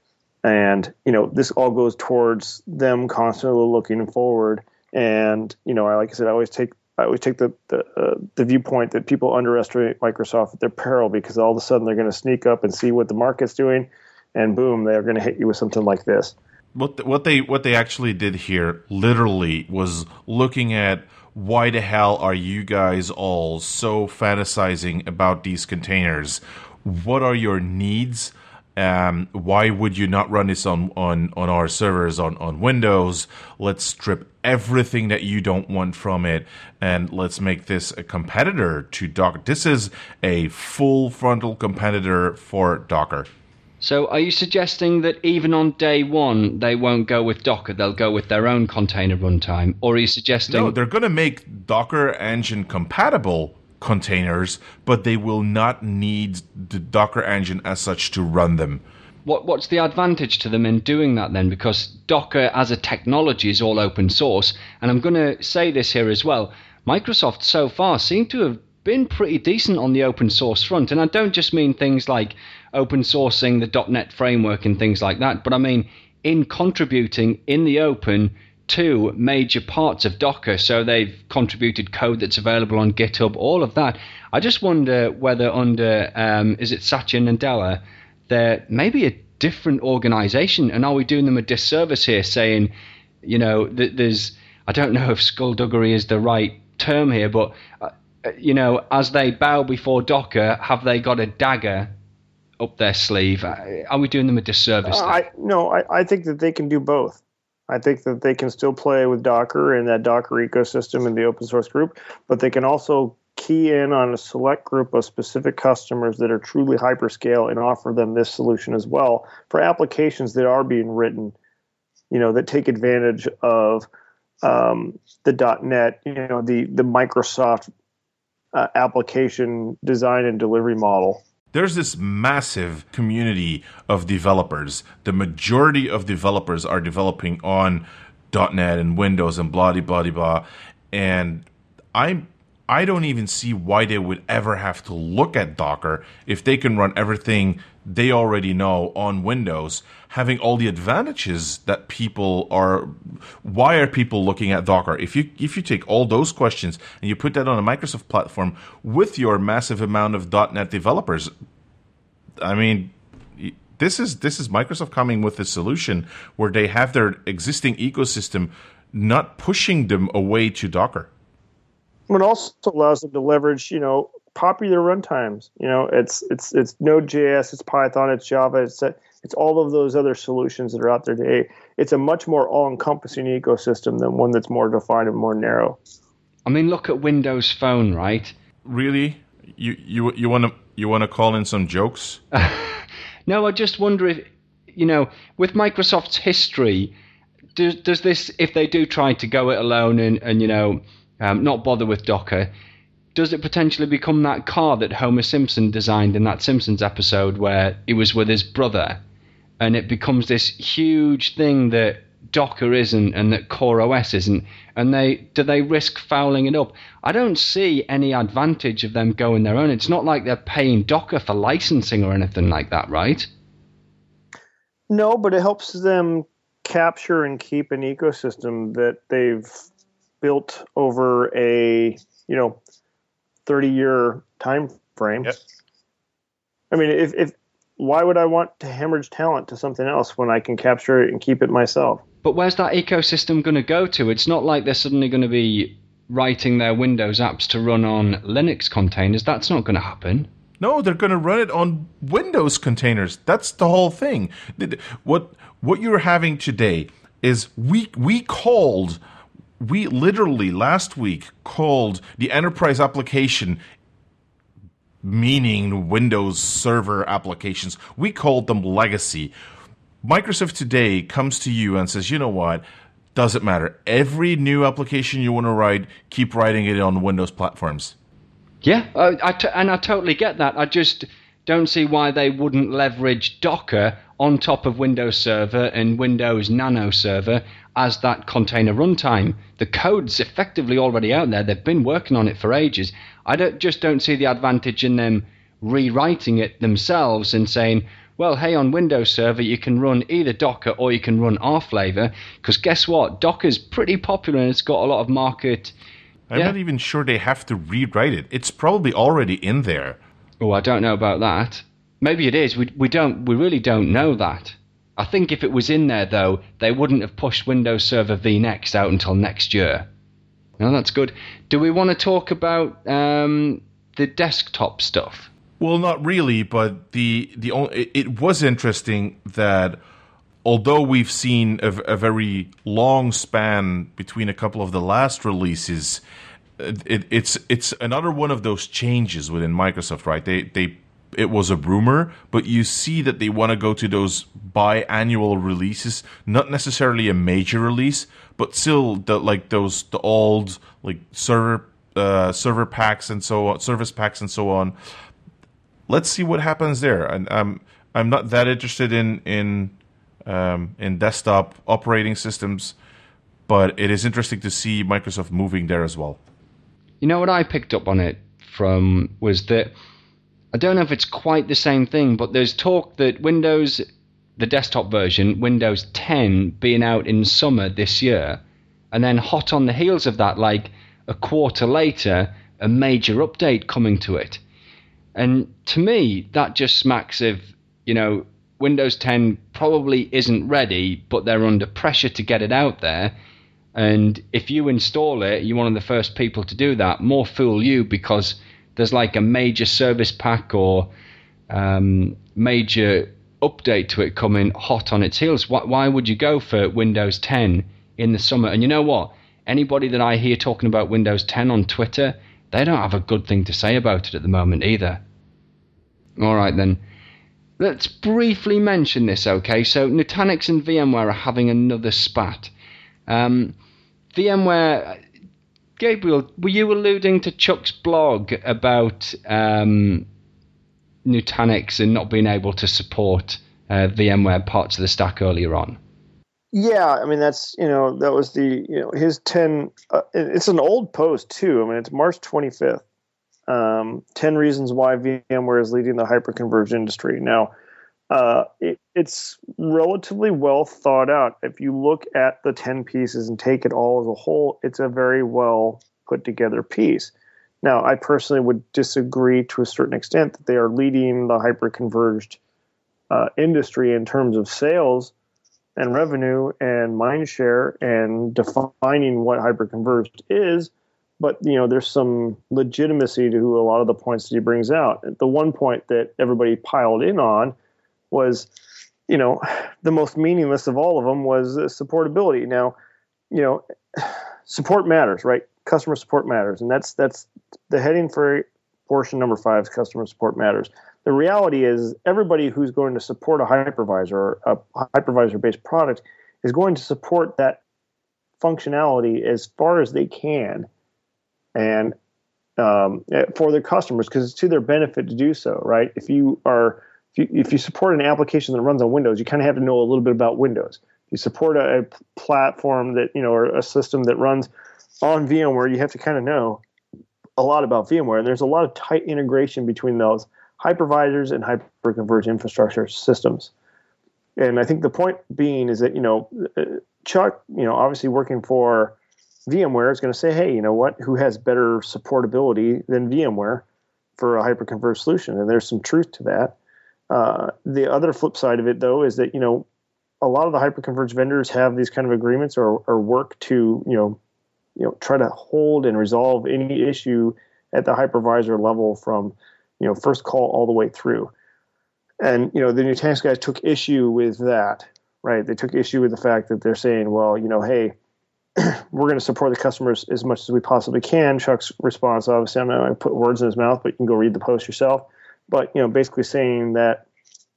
And, you know, this all goes towards them constantly looking forward. And, you know, I like I said, I always take I always take the the, uh, the viewpoint that people underestimate Microsoft at their peril, because all of a sudden they're going to sneak up and see what the market's doing, and boom, they're going to hit you with something like this. What the, what they what they actually did here, literally, was looking at why the hell are you guys all so fantasizing about these containers? What are your needs? Um, why would you not run this on, on, on our servers on, on Windows? Let's strip everything that you don't want from it, and let's make this a competitor to Docker. This is a full frontal competitor for Docker. So are you suggesting that even on day one, they won't go with Docker, they'll go with their own container runtime? Or are you suggesting... No, they're going to make Docker Engine compatible containers, but they will not need the Docker Engine as such to run them. What What's the advantage to them in doing that then? Because Docker as a technology is all open source. And I'm going to say this here as well. Microsoft so far seem to have been pretty decent on the open source front. And I don't just mean things like open sourcing the dot net framework and things like that, but I mean in contributing in the open two major parts of Docker. So they've contributed code that's available on GitHub, all of that. I just wonder whether under, um, is it Satya Nadella, they're maybe a different organization, and are we doing them a disservice here saying, you know, th- there's, I don't know if skullduggery is the right term here, but, uh, you know, as they bow before Docker, have they got a dagger up their sleeve? Are we doing them a disservice? Uh, I, no, I, I think that they can do both. I think that they can still play with Docker and that Docker ecosystem in the open source group, but they can also key in on a select group of specific customers that are truly hyperscale and offer them this solution as well for applications that are being written, you know, that take advantage of um, the .NET, you know, the, the Microsoft uh, application design and delivery model. There's this massive community of developers. The majority of developers are developing on .NET and Windows and blah, blah, blah, blah. And I'm I don't even see why they would ever have to look at Docker if they can run everything they already know on Windows, having all the advantages that people are. Why are people looking at Docker? If you if you take all those questions and you put that on a Microsoft platform with your massive amount of .NET developers, I mean, this is this is Microsoft coming with a solution where they have their existing ecosystem, not pushing them away to Docker. It also allows them to leverage, you know, popular runtimes. You know, it's it's it's Node.js, it's Python, it's Java, it's it's all of those other solutions that are out there today. It's a much more all-encompassing ecosystem than one that's more defined and more narrow. I mean, look at Windows Phone, right? Really, you you you want to you want to call in some jokes? No, I just wonder if, you know, with Microsoft's history, does does this, if they do try to go it alone and and you know. Um, not bother with Docker, does it potentially become that car that Homer Simpson designed in that Simpsons episode where he was with his brother, and it becomes this huge thing that Docker isn't and that CoreOS isn't, and they do they risk fouling it up? I don't see any advantage of them going their own. It's not like they're paying Docker for licensing or anything like that, right? No, but it helps them capture and keep an ecosystem that they've built over a, you know, thirty-year time frame. Yep. I mean, if, if why would I want to hemorrhage talent to something else when I can capture it and keep it myself? But where's that ecosystem going to go to? It's not like they're suddenly going to be writing their Windows apps to run on Linux containers. That's not going to happen. No, they're going to run it on Windows containers. That's the whole thing. What what you're having today is we we called. We literally last week called the enterprise application, meaning Windows Server applications, we called them legacy. Microsoft today comes to you and says, you know what, doesn't matter. Every new application you want to write, keep writing it on Windows platforms. Yeah, uh, I t- and I totally get that. I just don't see why they wouldn't leverage Docker on top of Windows Server and Windows Nano Server as that container runtime. The code's effectively already out there. They've been working on it for ages. I don't, just don't see the advantage in them rewriting it themselves and saying, well, hey, on Windows Server, you can run either Docker or you can run our flavor, because guess what? Docker's pretty popular and it's got a lot of market. I'm yeah. not even sure they have to rewrite it. It's probably already in there. Oh, I don't know about that. Maybe it is. We we don't. We really don't know that. I think if it was in there, though, they wouldn't have pushed Windows Server vNext out until next year. No, that's good. Do we want to talk about um, the desktop stuff? Well, not really, but the the only, it, it was interesting that although we've seen a, a very long span between a couple of the last releases, it, it's it's another one of those changes within Microsoft, right? They they it was a rumor, but you see that they want to go to those biannual releases, not necessarily a major release, but still the like those the old like server uh, server packs and so on, service packs and so on. Let's see what happens there. And I'm I'm not that interested in in um, in desktop operating systems, but it is interesting to see Microsoft moving there as well. You know what I picked up on it from was that I don't know if it's quite the same thing, but there's talk that Windows, the desktop version, Windows ten, being out in summer this year, and then hot on the heels of that, like a quarter later, a major update coming to it. And to me, that just smacks of, you know, Windows ten probably isn't ready, but they're under pressure to get it out there. And if you install it, you're one of the first people to do that. More fool you, because there's like a major service pack or um, major update to it coming hot on its heels. Why, why would you go for Windows ten in the summer? And you know what? Anybody that I hear talking about Windows ten on Twitter, they don't have a good thing to say about it at the moment either. All right, then. Let's briefly mention this, okay? So Nutanix and VMware are having another spat. Um, VMware, Gabriel, were you alluding to Chuck's blog about um, Nutanix and not being able to support uh, VMware parts of the stack earlier on? Yeah, I mean, that's, you know, that was the, you know, his ten, uh, it's an old post too. I mean, it's March twenty-fifth. Um, ten reasons why VMware is leading the hyperconverged industry. Now, uh, it, it's relatively well thought out. If you look at the ten pieces and take it all as a whole, it's a very well put together piece. Now, I personally would disagree to a certain extent that they are leading the hyperconverged uh, industry in terms of sales and revenue and mind share and defining what hyperconverged is. But, you know, there's some legitimacy to a lot of the points that he brings out. The one point that everybody piled in on was, you know, the most meaningless of all of them was supportability. Now, you know, support matters, right? Customer support matters. And that's that's the heading for portion number five is customer support matters. The reality is everybody who's going to support a hypervisor or a hypervisor-based product is going to support that functionality as far as they can. And um, for their customers, because it's to their benefit to do so, right? If you are, if you, if you support an application that runs on Windows, you kind of have to know a little bit about Windows. If you support a, a platform that, you know, or a system that runs on VMware, you have to kind of know a lot about VMware. And there's a lot of tight integration between those hypervisors and hyperconverged infrastructure systems. And I think the point being is that, you know, Chuck, you know, obviously working for VMware is going to say, hey, you know what, who has better supportability than VMware for a hyperconverged solution? And there's some truth to that. Uh, the other flip side of it, though, is that, you know, a lot of the hyperconverged vendors have these kind of agreements or, or work to, you know, you know, try to hold and resolve any issue at the hypervisor level from, you know, first call all the way through. And, you know, the Nutanix guys took issue with that, right? They took issue with the fact that they're saying, well, you know, hey, we're going to support the customers as much as we possibly can. Chuck's response, obviously, I'm not going to put words in his mouth, but you can go read the post yourself. But, you know, basically saying that,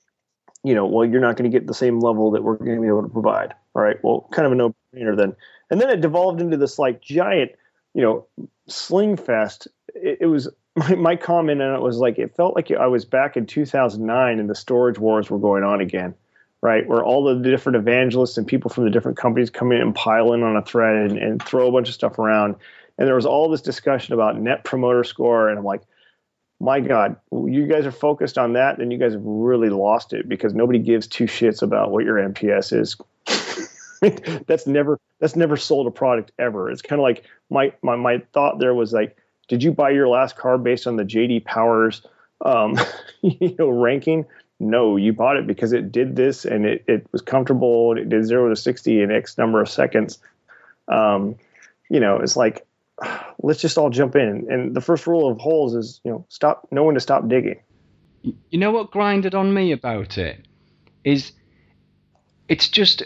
you know, well, you're not going to get the same level that we're going to be able to provide. All right, well, kind of a no-brainer then. And then it devolved into this, like, giant, you know, sling fest. It, it was, my, my comment on it was like, it felt like I was back in two thousand nine and the storage wars were going on again. Right, where all the different evangelists and people from the different companies come in and pile in on a thread and, and throw a bunch of stuff around. And there was all this discussion about net promoter score. And I'm like, my God, you guys are focused on that, then you guys have really lost it, because nobody gives two shits about what your N P S is. that's never that's never sold a product ever. It's kind of like my, my my thought there was like, did you buy your last car based on the J D Powers um, you know, ranking? No, you bought it because it did this and it, it was comfortable and it did zero to sixty in X number of seconds. Um, you know, it's like, let's just all jump in. And the first rule of holes is, you know, stop, know when to stop digging. You know what grinded on me about it is it's just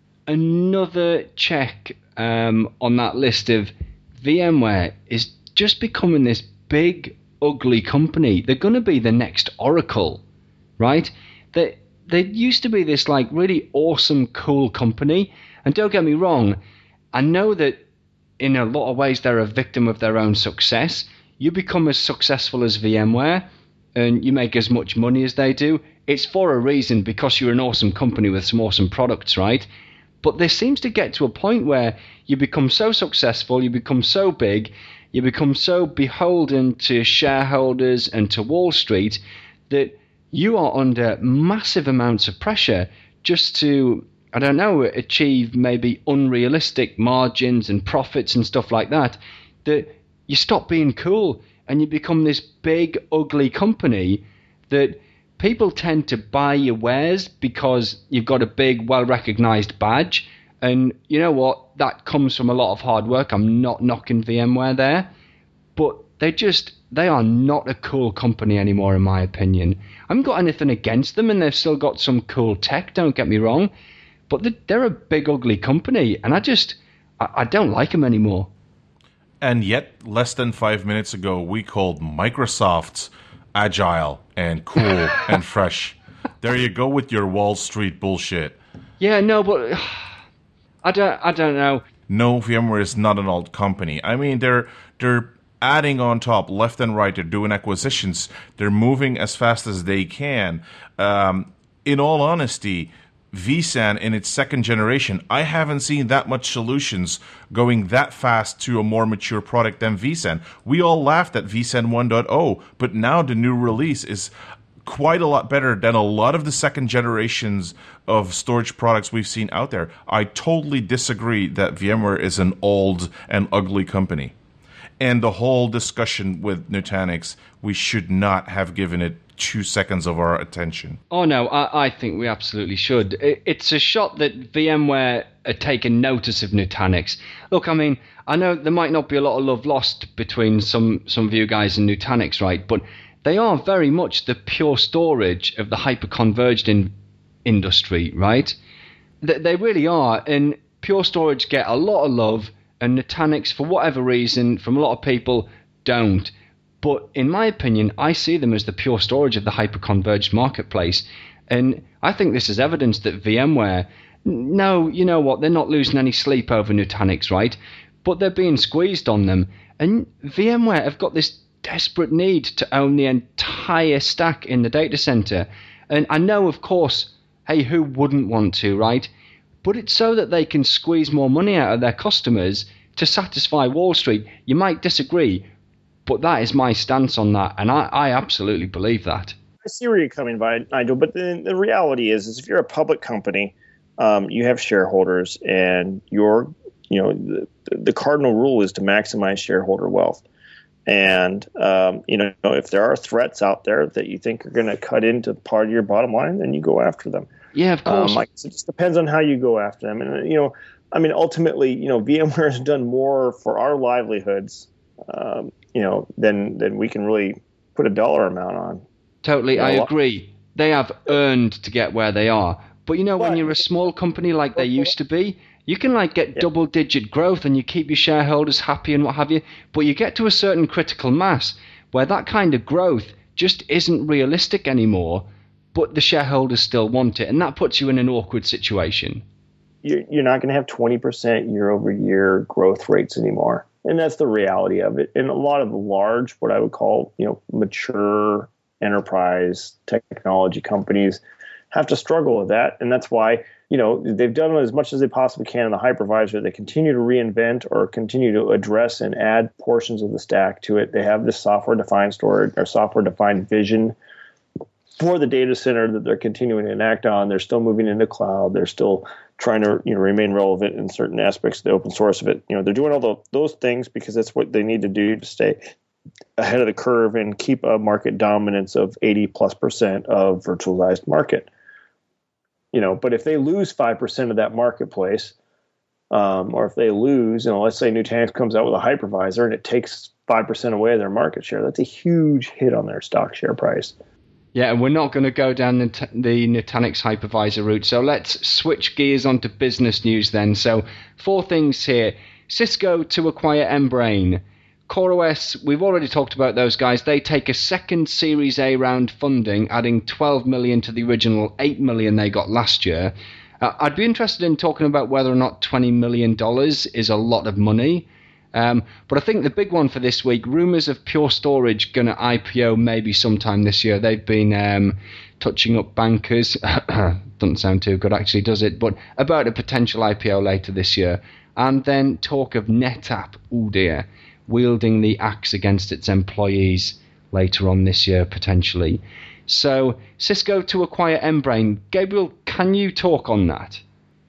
another check um, on that list of VMware is just becoming this big, ugly company. They're going to be the next Oracle. Right? They, they used to be this like really awesome, cool company. And don't get me wrong, I know that in a lot of ways they're a victim of their own success. You become as successful as VMware and you make as much money as they do. It's for a reason, because you're an awesome company with some awesome products, right? But there seems to get to a point where you become so successful, you become so big, you become so beholden to shareholders and to Wall Street that you are under massive amounts of pressure just to I don't know, achieve maybe unrealistic margins and profits and stuff like that, that you stop being cool and you become this big, ugly company that people tend to buy your wares because you've got a big, well-recognized badge. And you know what? That comes from a lot of hard work. I'm not knocking VMware there. But they just, they are not a cool company anymore, in my opinion. I haven't got anything against them, and they've still got some cool tech, don't get me wrong. But they're a big, ugly company, and I just, I, I don't like them anymore. And yet, less than five minutes ago, we called Microsoft agile and cool and fresh. There you go with your Wall Street bullshit. Yeah, no, but I don't, I don't know. No, VMware is not an old company. I mean, they're they're adding on top left and right. They're doing acquisitions. They're moving as fast as they can. Um, in all honesty, vSAN in its second generation, I haven't seen that much solutions going that fast to a more mature product than vSAN. We all laughed at vSAN one point oh, but now the new release is quite a lot better than a lot of the second generations of storage products we've seen out there. I totally disagree that VMware is an old and ugly company. And the whole discussion with Nutanix, we should not have given it two seconds of our attention. Oh, no, I, I think we absolutely should. It, it's a shot that VMware are taking notice of Nutanix. Look, I mean, I know there might not be a lot of love lost between some, some of you guys and Nutanix, right? But they are very much the pure storage of the hyper-converged in, industry, right? They, they really are. And Pure Storage get a lot of love, and Nutanix, for whatever reason, from a lot of people, don't. But in my opinion, I see them as the pure storage of the hyper-converged marketplace. And I think this is evidence that VMware, no, you know what, they're not losing any sleep over Nutanix, right? But they're being squeezed on them. And VMware have got this desperate need to own the entire stack in the data center. And I know, of course, hey, who wouldn't want to, right? But it's so that they can squeeze more money out of their customers to satisfy Wall Street. You might disagree, but that is my stance on that, and I, I absolutely believe that. I see where you're coming by, Nigel, but the, the reality is, is if you're a public company, um, you have shareholders, and your, you know, the, the cardinal rule is to maximize shareholder wealth. And, um, you know, if there are threats out there that you think are going to cut into part of your bottom line, then you go after them. Yeah, of course. Um, like, it just depends on how you go after them. And, you know, I mean, ultimately, you know, VMware has done more for our livelihoods, um, you know, than, than we can really put a dollar amount on. Totally, you know, I agree. They have earned to get where they are. But, you know, when you're a small company like they used to be, you can, like, get yeah. double-digit growth and you keep your shareholders happy and what have you. But you get to a certain critical mass where that kind of growth just isn't realistic anymore, but the shareholders still want it. And that puts you in an awkward situation. You're, you're not going to have twenty percent year-over-year growth rates anymore. And that's the reality of it. And a lot of the large, what I would call, you know, mature enterprise technology companies have to struggle with that. And that's why, you know, they've done as much as they possibly can in the hypervisor. They continue to reinvent or continue to address and add portions of the stack to it. They have this software-defined storage or software-defined vision for the data center that they're continuing to enact on. They're still moving into cloud. They're still trying to, you know, remain relevant in certain aspects of the open source of it. You know, they're doing all the, those things because that's what they need to do to stay ahead of the curve and keep a market dominance of eighty plus percent of virtualized market. You know, but if they lose five percent of that marketplace, um, or if they lose, you know, let's say Nutanix comes out with a hypervisor and it takes five percent away of their market share, that's a huge hit on their stock share price. Yeah, and we're not going to go down the, the Nutanix hypervisor route. So let's switch gears onto business news then. So four things here. Cisco to acquire Embrain. CoreOS, we've already talked about those guys. They take a second Series A round funding, adding twelve million dollars to the original eight million dollars they got last year. Uh, I'd be interested in talking about whether or not twenty million dollars is a lot of money. Um, but I think the big one for this week, rumours of Pure Storage going to I P O maybe sometime this year. They've been um, touching up bankers. Doesn't sound too good actually, does it? But about a potential I P O later this year. And then talk of NetApp, oh dear, wielding the axe against its employees later on this year potentially. So Cisco to acquire Embrain. Gabriel, can you talk on that?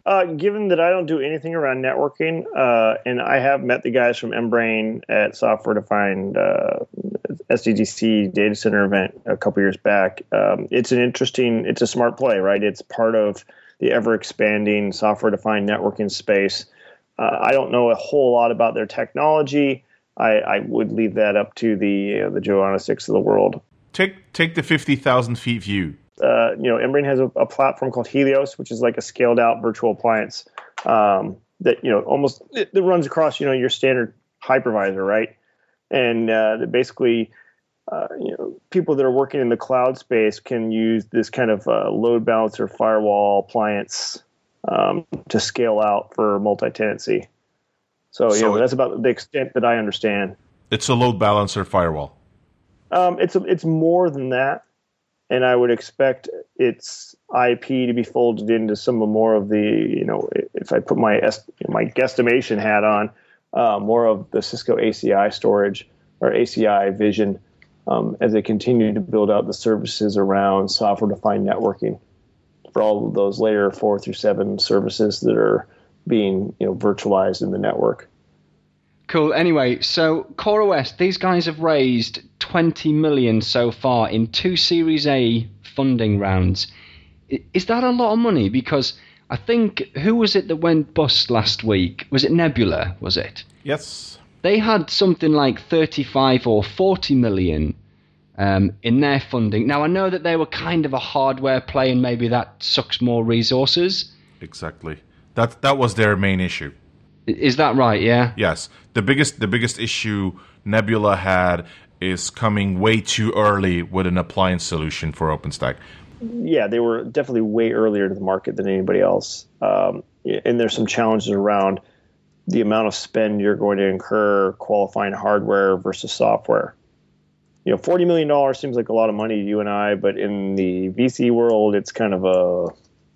Uh, given that I don't do anything around networking, uh, and I have met the guys from Embrain at Software Defined uh, S D D C data center event a couple years back, um, it's an interesting, it's a smart play, right? It's part of the ever-expanding software-defined networking space. Uh, I don't know a whole lot about their technology. I, I would leave that up to the uh, the Joe Onisics of the world. Take take the fifty thousand feet view. Uh, you know, Embrain has a, a platform called Helios, which is like a scaled out virtual appliance um, that, you know, almost it, it runs across, you know, your standard hypervisor, right? And uh, that basically, uh, you know, people that are working in the cloud space can use this kind of uh, load balancer firewall appliance um, to scale out for multi-tenancy. So, you So know, it- that's about the extent that I understand. It's a load balancer firewall. Um, it's it's more than that. And I would expect its I P to be folded into some of more of the, you know, if I put my est- my guesstimation hat on, uh, more of the Cisco A C I storage or A C I vision um, as they continue to build out the services around software-defined networking for all of those layer four through seven services that are being, you know, virtualized in the network. Cool. Anyway, so CoreOS, these guys have raised twenty million so far in two Series A funding rounds. I- Is that a lot of money? Because I think, who was it that went bust last week? Was it Nebula, was it? Yes. They had something like thirty-five or forty million um, in their funding. Now, I know that they were kind of a hardware play and maybe that sucks more resources. Exactly. That that was their main issue. I- Is that right, yeah? Yes. The biggest the biggest issue Nebula had is coming way too early with an appliance solution for OpenStack. Yeah, they were definitely way earlier to the market than anybody else. Um, and there's some challenges around the amount of spend you're going to incur qualifying hardware versus software. You know, forty million dollars seems like a lot of money to you and I, but in the V C world, it's kind of a,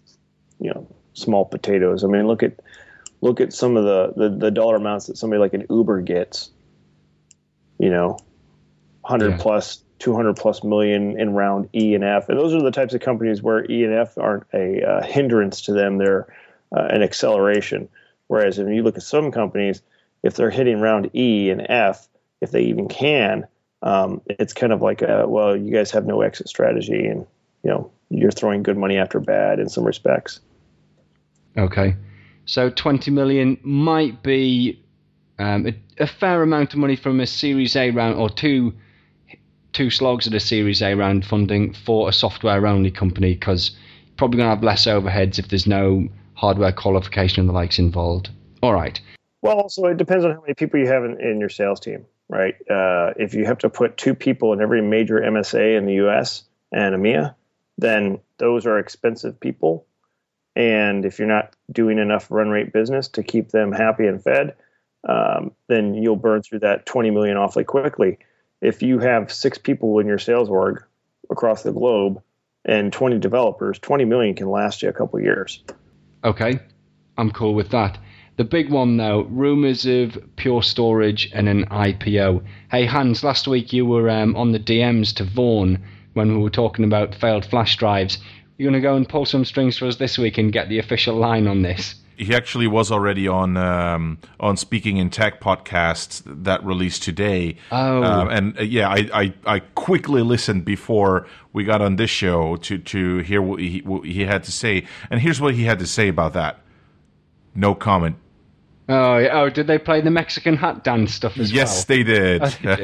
you know, small potatoes. I mean, look at look at some of the, the, the dollar amounts that somebody like an Uber gets, you know, one hundred Yeah. plus, two hundred plus million in round E and F. And those are the types of companies where E and F aren't a uh, hindrance to them. They're uh, an acceleration. Whereas if you look at some companies, if they're hitting round E and F, if they even can, um, it's kind of like, a, well, you guys have no exit strategy and, you know, you're throwing good money after bad in some respects. Okay. So twenty million might be um, a, a fair amount of money from a Series A round or two two slogs at a Series A round funding for a software-only company, because probably going to have less overheads if there's no hardware qualification and the likes involved. All right. Well, also it depends on how many people you have in, in your sales team, right? Uh, if you have to put two people in every major M S A in the U S and EMEA, then those are expensive people. And if you're not doing enough run rate business to keep them happy and fed, um, then you'll burn through that twenty million awfully quickly. If you have six people in your sales org across the globe and twenty developers, twenty million can last you a couple of years. Okay. I'm cool with that. The big one, though, rumours of Pure Storage and an I P O. Hey, Hans, last week you were um, on the D Ms to Vaughan when we were talking about failed flash drives. You're going to go and pull some strings for us this week and get the official line on this. He actually was already on um, on Speaking in Tech podcasts that released today. Oh. Um, and uh, yeah, I, I, I quickly listened before we got on this show to, to hear what he, what he had to say. And here's what he had to say about that. No comment. Oh, yeah. Oh, did they play the Mexican hat dance stuff as Yes, well? they did. Oh, they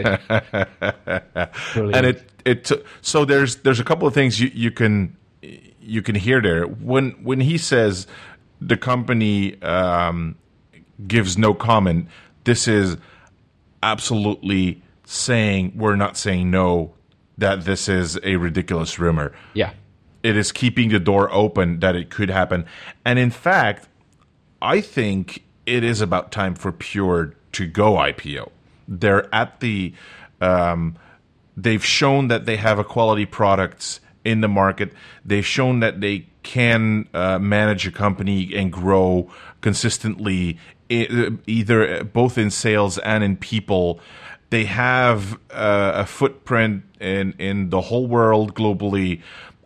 did. Brilliant. And it it so there's there's a couple of things you, you can you can hear there when when he says the company um, gives no comment. This is absolutely saying we're not saying no, that this is a ridiculous rumor. Yeah. It is keeping the door open that it could happen. And in fact, I think it is about time for Pure to go I P O. They're at the, um, they've shown that they have a quality products in the market. They've shown that they can uh, manage a company and grow consistently, e- either both in sales and in people. They have uh, a footprint in, in the whole world globally.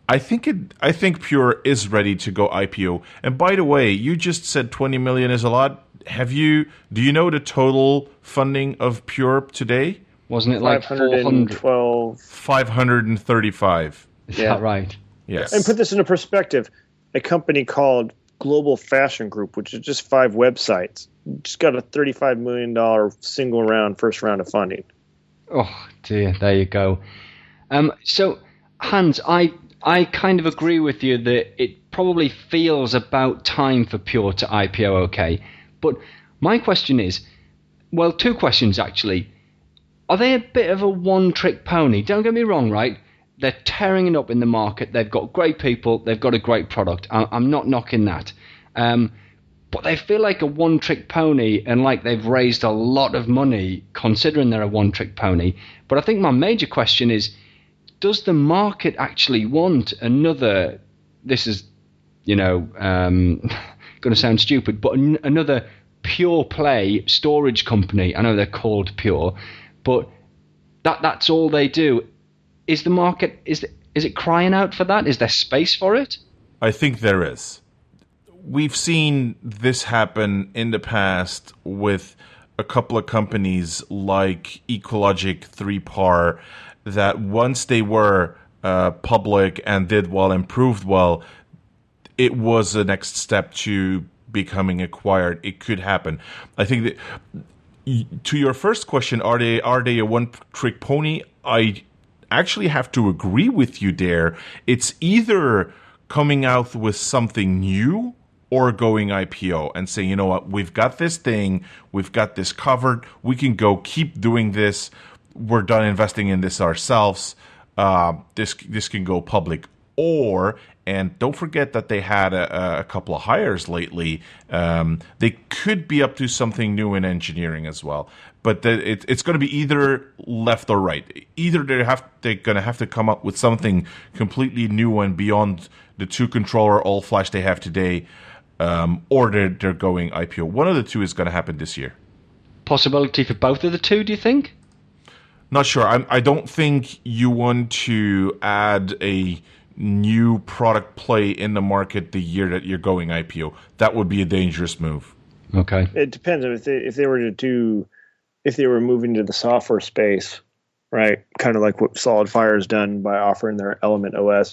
I think it. I think Pure is ready to go I P O. And by the way, you just said twenty million is a lot. Have you? Do you know the total funding of Pure today? Wasn't it like four hundred twelve five hundred thirty-five. Is Yeah. that right? Yes. And put this into perspective, a company called Global Fashion Group, which is just five websites, just got a thirty-five million dollars single round, first round of funding. Oh dear, there you go. Um, so Hans, I I kind of agree with you that it probably feels about time for Pure to I P O. Okay, but my question is, well, two questions actually. Are they a bit of a one-trick pony? Don't get me wrong, right? They're tearing it up in the market. They've got great people. They've got a great product. I- I'm not knocking that. Um, but they feel like a one-trick pony and like they've raised a lot of money considering they're a one-trick pony. But I think my major question is, does the market actually want another, this is, you know, um, going to sound stupid, but an- another pure play storage company? I know they're called Pure, but that that's all they do. Is the market, is is it crying out for that? Is there space for it? I think there is. We've seen this happen in the past with a couple of companies like Ecologic, three par, that once they were uh, public and did well, improved well, it was the next step to becoming acquired. It could happen. I think that, to your first question, are they are they a one-trick pony? I actually have to agree with you there. It's either coming out with something new or going I P O and saying, you know what, we've got this thing, we've got this covered, we can go keep doing this, we're done investing in this ourselves, uh, this this can go public. Or, and don't forget that they had a, a couple of hires lately, um, they could be up to something new in engineering as well. But the, it, it's going to be either left or right. Either they have they're going to have to come up with something completely new and beyond the two controller all flash they have today, um, or they're they're going I P O. One of the two is going to happen this year. Possibility for both of the two, do you think? Not sure. I'm, I don't think you want to add a new product play in the market the year that you're going I P O. That would be a dangerous move. Okay. It depends if they if they were to do if they were moving to the software space, right? Kind of like what SolidFire has done by offering their Element O S.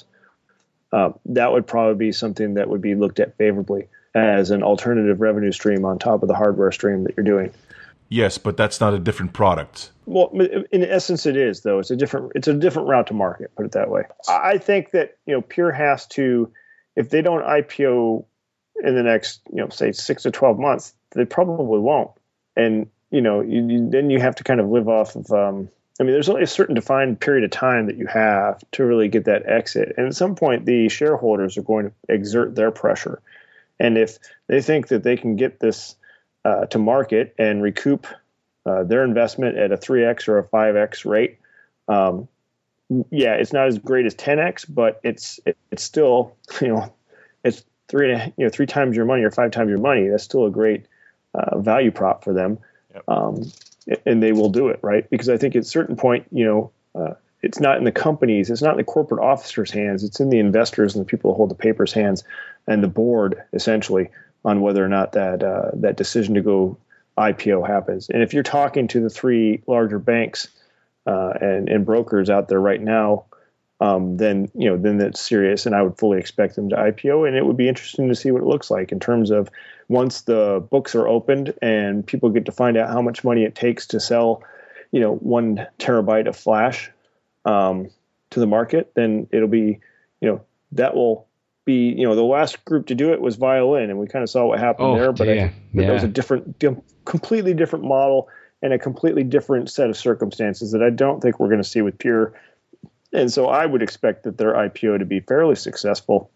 Uh, that would probably be something that would be looked at favorably as an alternative revenue stream on top of the hardware stream that you're doing. Yes, but that's not a different product. Well, in essence, it is though. It's a different it's a different route to market. Put it that way. I think that you know Pure has to, if they don't I P O in the next you know say six to twelve months, they probably won't. And you know you, you, then you have to kind of live off of. Um, I mean, there's only a certain defined period of time that you have to really get that exit, and at some point, the shareholders are going to exert their pressure. And if they think that they can get this uh, to market and recoup Uh, their investment at a three X or a five X rate, um, yeah, it's not as great as ten X, but it's it, it's still you know it's three you know three times your money or five times your money. That's still a great uh, value prop for them, Yep. um, and they will do it, right? Because I think at a certain point, you know, uh, it's not in the companies, it's not in the corporate officers' hands, it's in the investors and the people who hold the papers' hands, and the board essentially on whether or not that uh, that decision to go I P O happens. And if you're talking to the three larger banks uh, and, and brokers out there right now, um, then you know then that's serious, and I would fully expect them to I P O. And it would be interesting to see what it looks like in terms of once the books are opened and people get to find out how much money it takes to sell, you know, one terabyte of flash um, to the market. Then it'll be, you know, that will be, you know, the last group to do it was Violin, and we kind of saw what happened Oh, there. But I dear. think that Yeah. was a different, di- completely different model and a completely different set of circumstances that I don't think we're going to see with Pure. And so I would expect that their I P O to be fairly successful,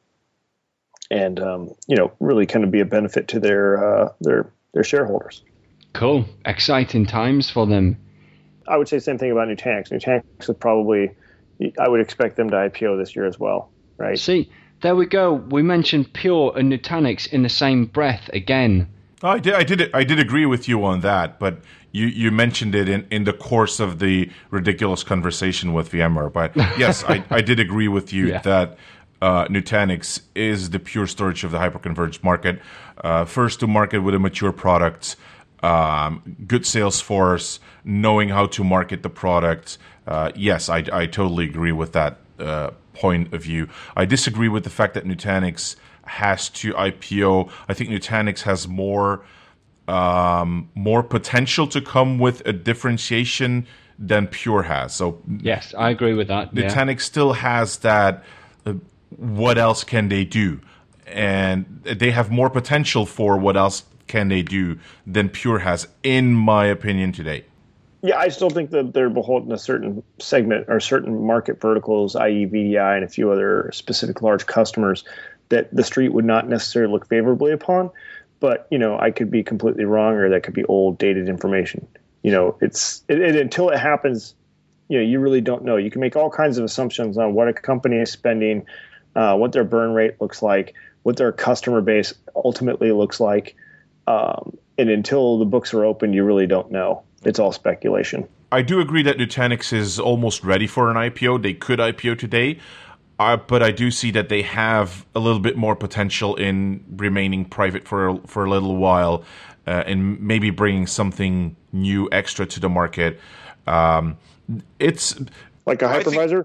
and um, you know, really kind of be a benefit to their uh, their their shareholders. Cool. Exciting times for them. I would say the same thing about Nutanix. Nutanix would probably, I would expect them to I P O this year as well, right? See, there we go. We mentioned Pure and Nutanix in the same breath again. Oh, I did. I did. I did agree with you on that, but you, you mentioned it in, in the course of the ridiculous conversation with VMware. But yes, I, I did agree with you Yeah. that uh, Nutanix is the pure storage of the hyperconverged market. Uh, first to market with a mature product, um, good sales force, knowing how to market the product. Uh, yes, I, I totally agree with that uh, point of view. I disagree with the fact that Nutanix has to I P O. I think Nutanix has more um, more potential to come with a differentiation than Pure has. So yes, I agree with that. Nutanix yeah. still has that. Uh, what else can they do? And they have more potential for what else can they do than Pure has, in my opinion, today. Yeah, I still think that they're beholden to certain segment or certain market verticals, that is. V D I and a few other specific large customers that the street would not necessarily look favorably upon. But, you know, I could be completely wrong, or that could be old, dated information. You know, it's it, it, until it happens, you know, you really don't know. You can make all kinds of assumptions on what a company is spending, uh, what their burn rate looks like, what their customer base ultimately looks like. Um, and until the books are open, you really don't know. It's all speculation. I do agree that Nutanix is almost ready for an I P O. They could I P O today, uh, but I do see that they have a little bit more potential in remaining private for for a little while, uh, and maybe bringing something new extra to the market. Um, it's like a hypervisor.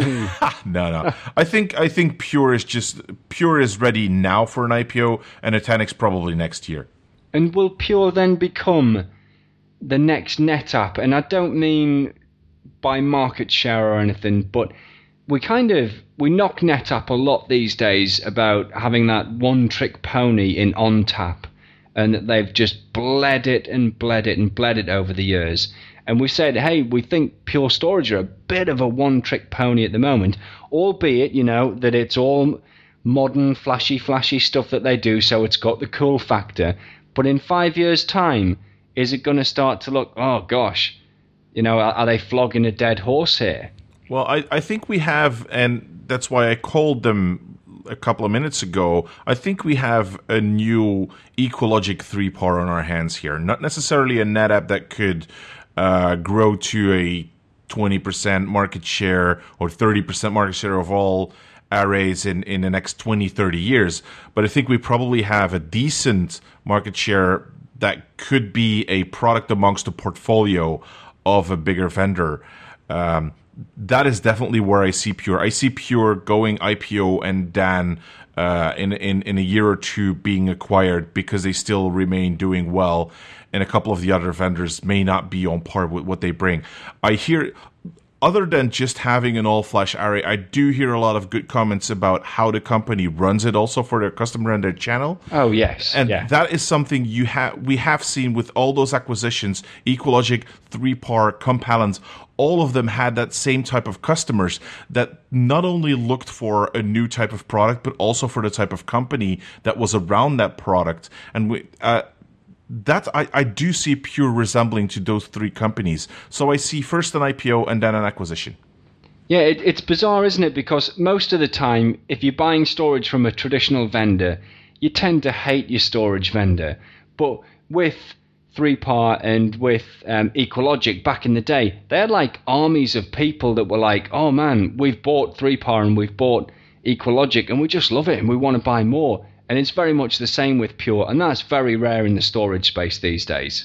no, no. I think I think Pure is just Pure is ready now for an I P O, and Nutanix probably next year. And will Pure then become the next NetApp? And I don't mean by market share or anything, but we kind of we knock NetApp a lot these days about having that one-trick pony in ONTAP, and that they've just bled it and bled it and bled it over the years. And we said, hey, we think Pure Storage are a bit of a one-trick pony at the moment, albeit, you know, that it's all modern, flashy, flashy stuff that they do, so it's got the cool factor. But in five years' time, is it going to start to look, oh, gosh, you know, are, are they flogging a dead horse here? Well, I, I think we have, and that's why I called them a couple of minutes ago, I think we have a new EqualLogic three par on our hands here. Not necessarily a NetApp that could uh, grow to a twenty percent market share or thirty percent market share of all arrays in, in the next twenty, thirty years. But I think we probably have a decent market share that could be a product amongst the portfolio of a bigger vendor. Um, that is definitely where I see Pure. I see Pure going I P O and Dan uh, in, in, in a year or two being acquired, because they still remain doing well, and a couple of the other vendors may not be on par with what they bring. I hear... Other than just having an all-flash array, I do hear a lot of good comments about how the company runs it also for their customer and their channel. Oh, yes. And yeah. that is something you have we have seen with all those acquisitions, EqualLogic, three par, Compalens, all of them had that same type of customers that not only looked for a new type of product, but also for the type of company that was around that product. And we... Uh, That I, I do see Pure resembling to those three companies. So I see first an I P O and then an acquisition. Yeah, it, it's bizarre, isn't it? Because most of the time, if you're buying storage from a traditional vendor, you tend to hate your storage vendor. But with three par and with um, EqualLogic back in the day, they had like armies of people that were like, oh man, we've bought three par and we've bought EqualLogic and we just love it and we want to buy more. And it's very much the same with Pure, and that's very rare in the storage space these days.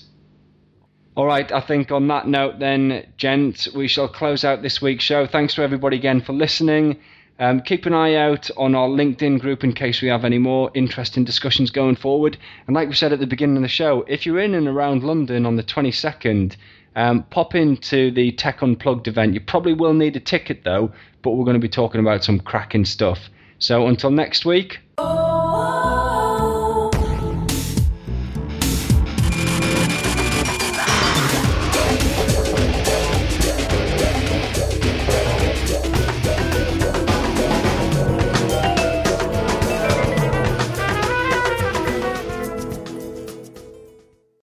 All right, I think on that note then, gents, we shall close out this week's show. Thanks to everybody again for listening. Um, keep an eye out on our LinkedIn group in case we have any more interesting discussions going forward. And like we said at the beginning of the show, if you're in and around London on the twenty-second, um, pop into the Tech Unplugged event. You probably will need a ticket though, but we're going to be talking about some cracking stuff. So until next week...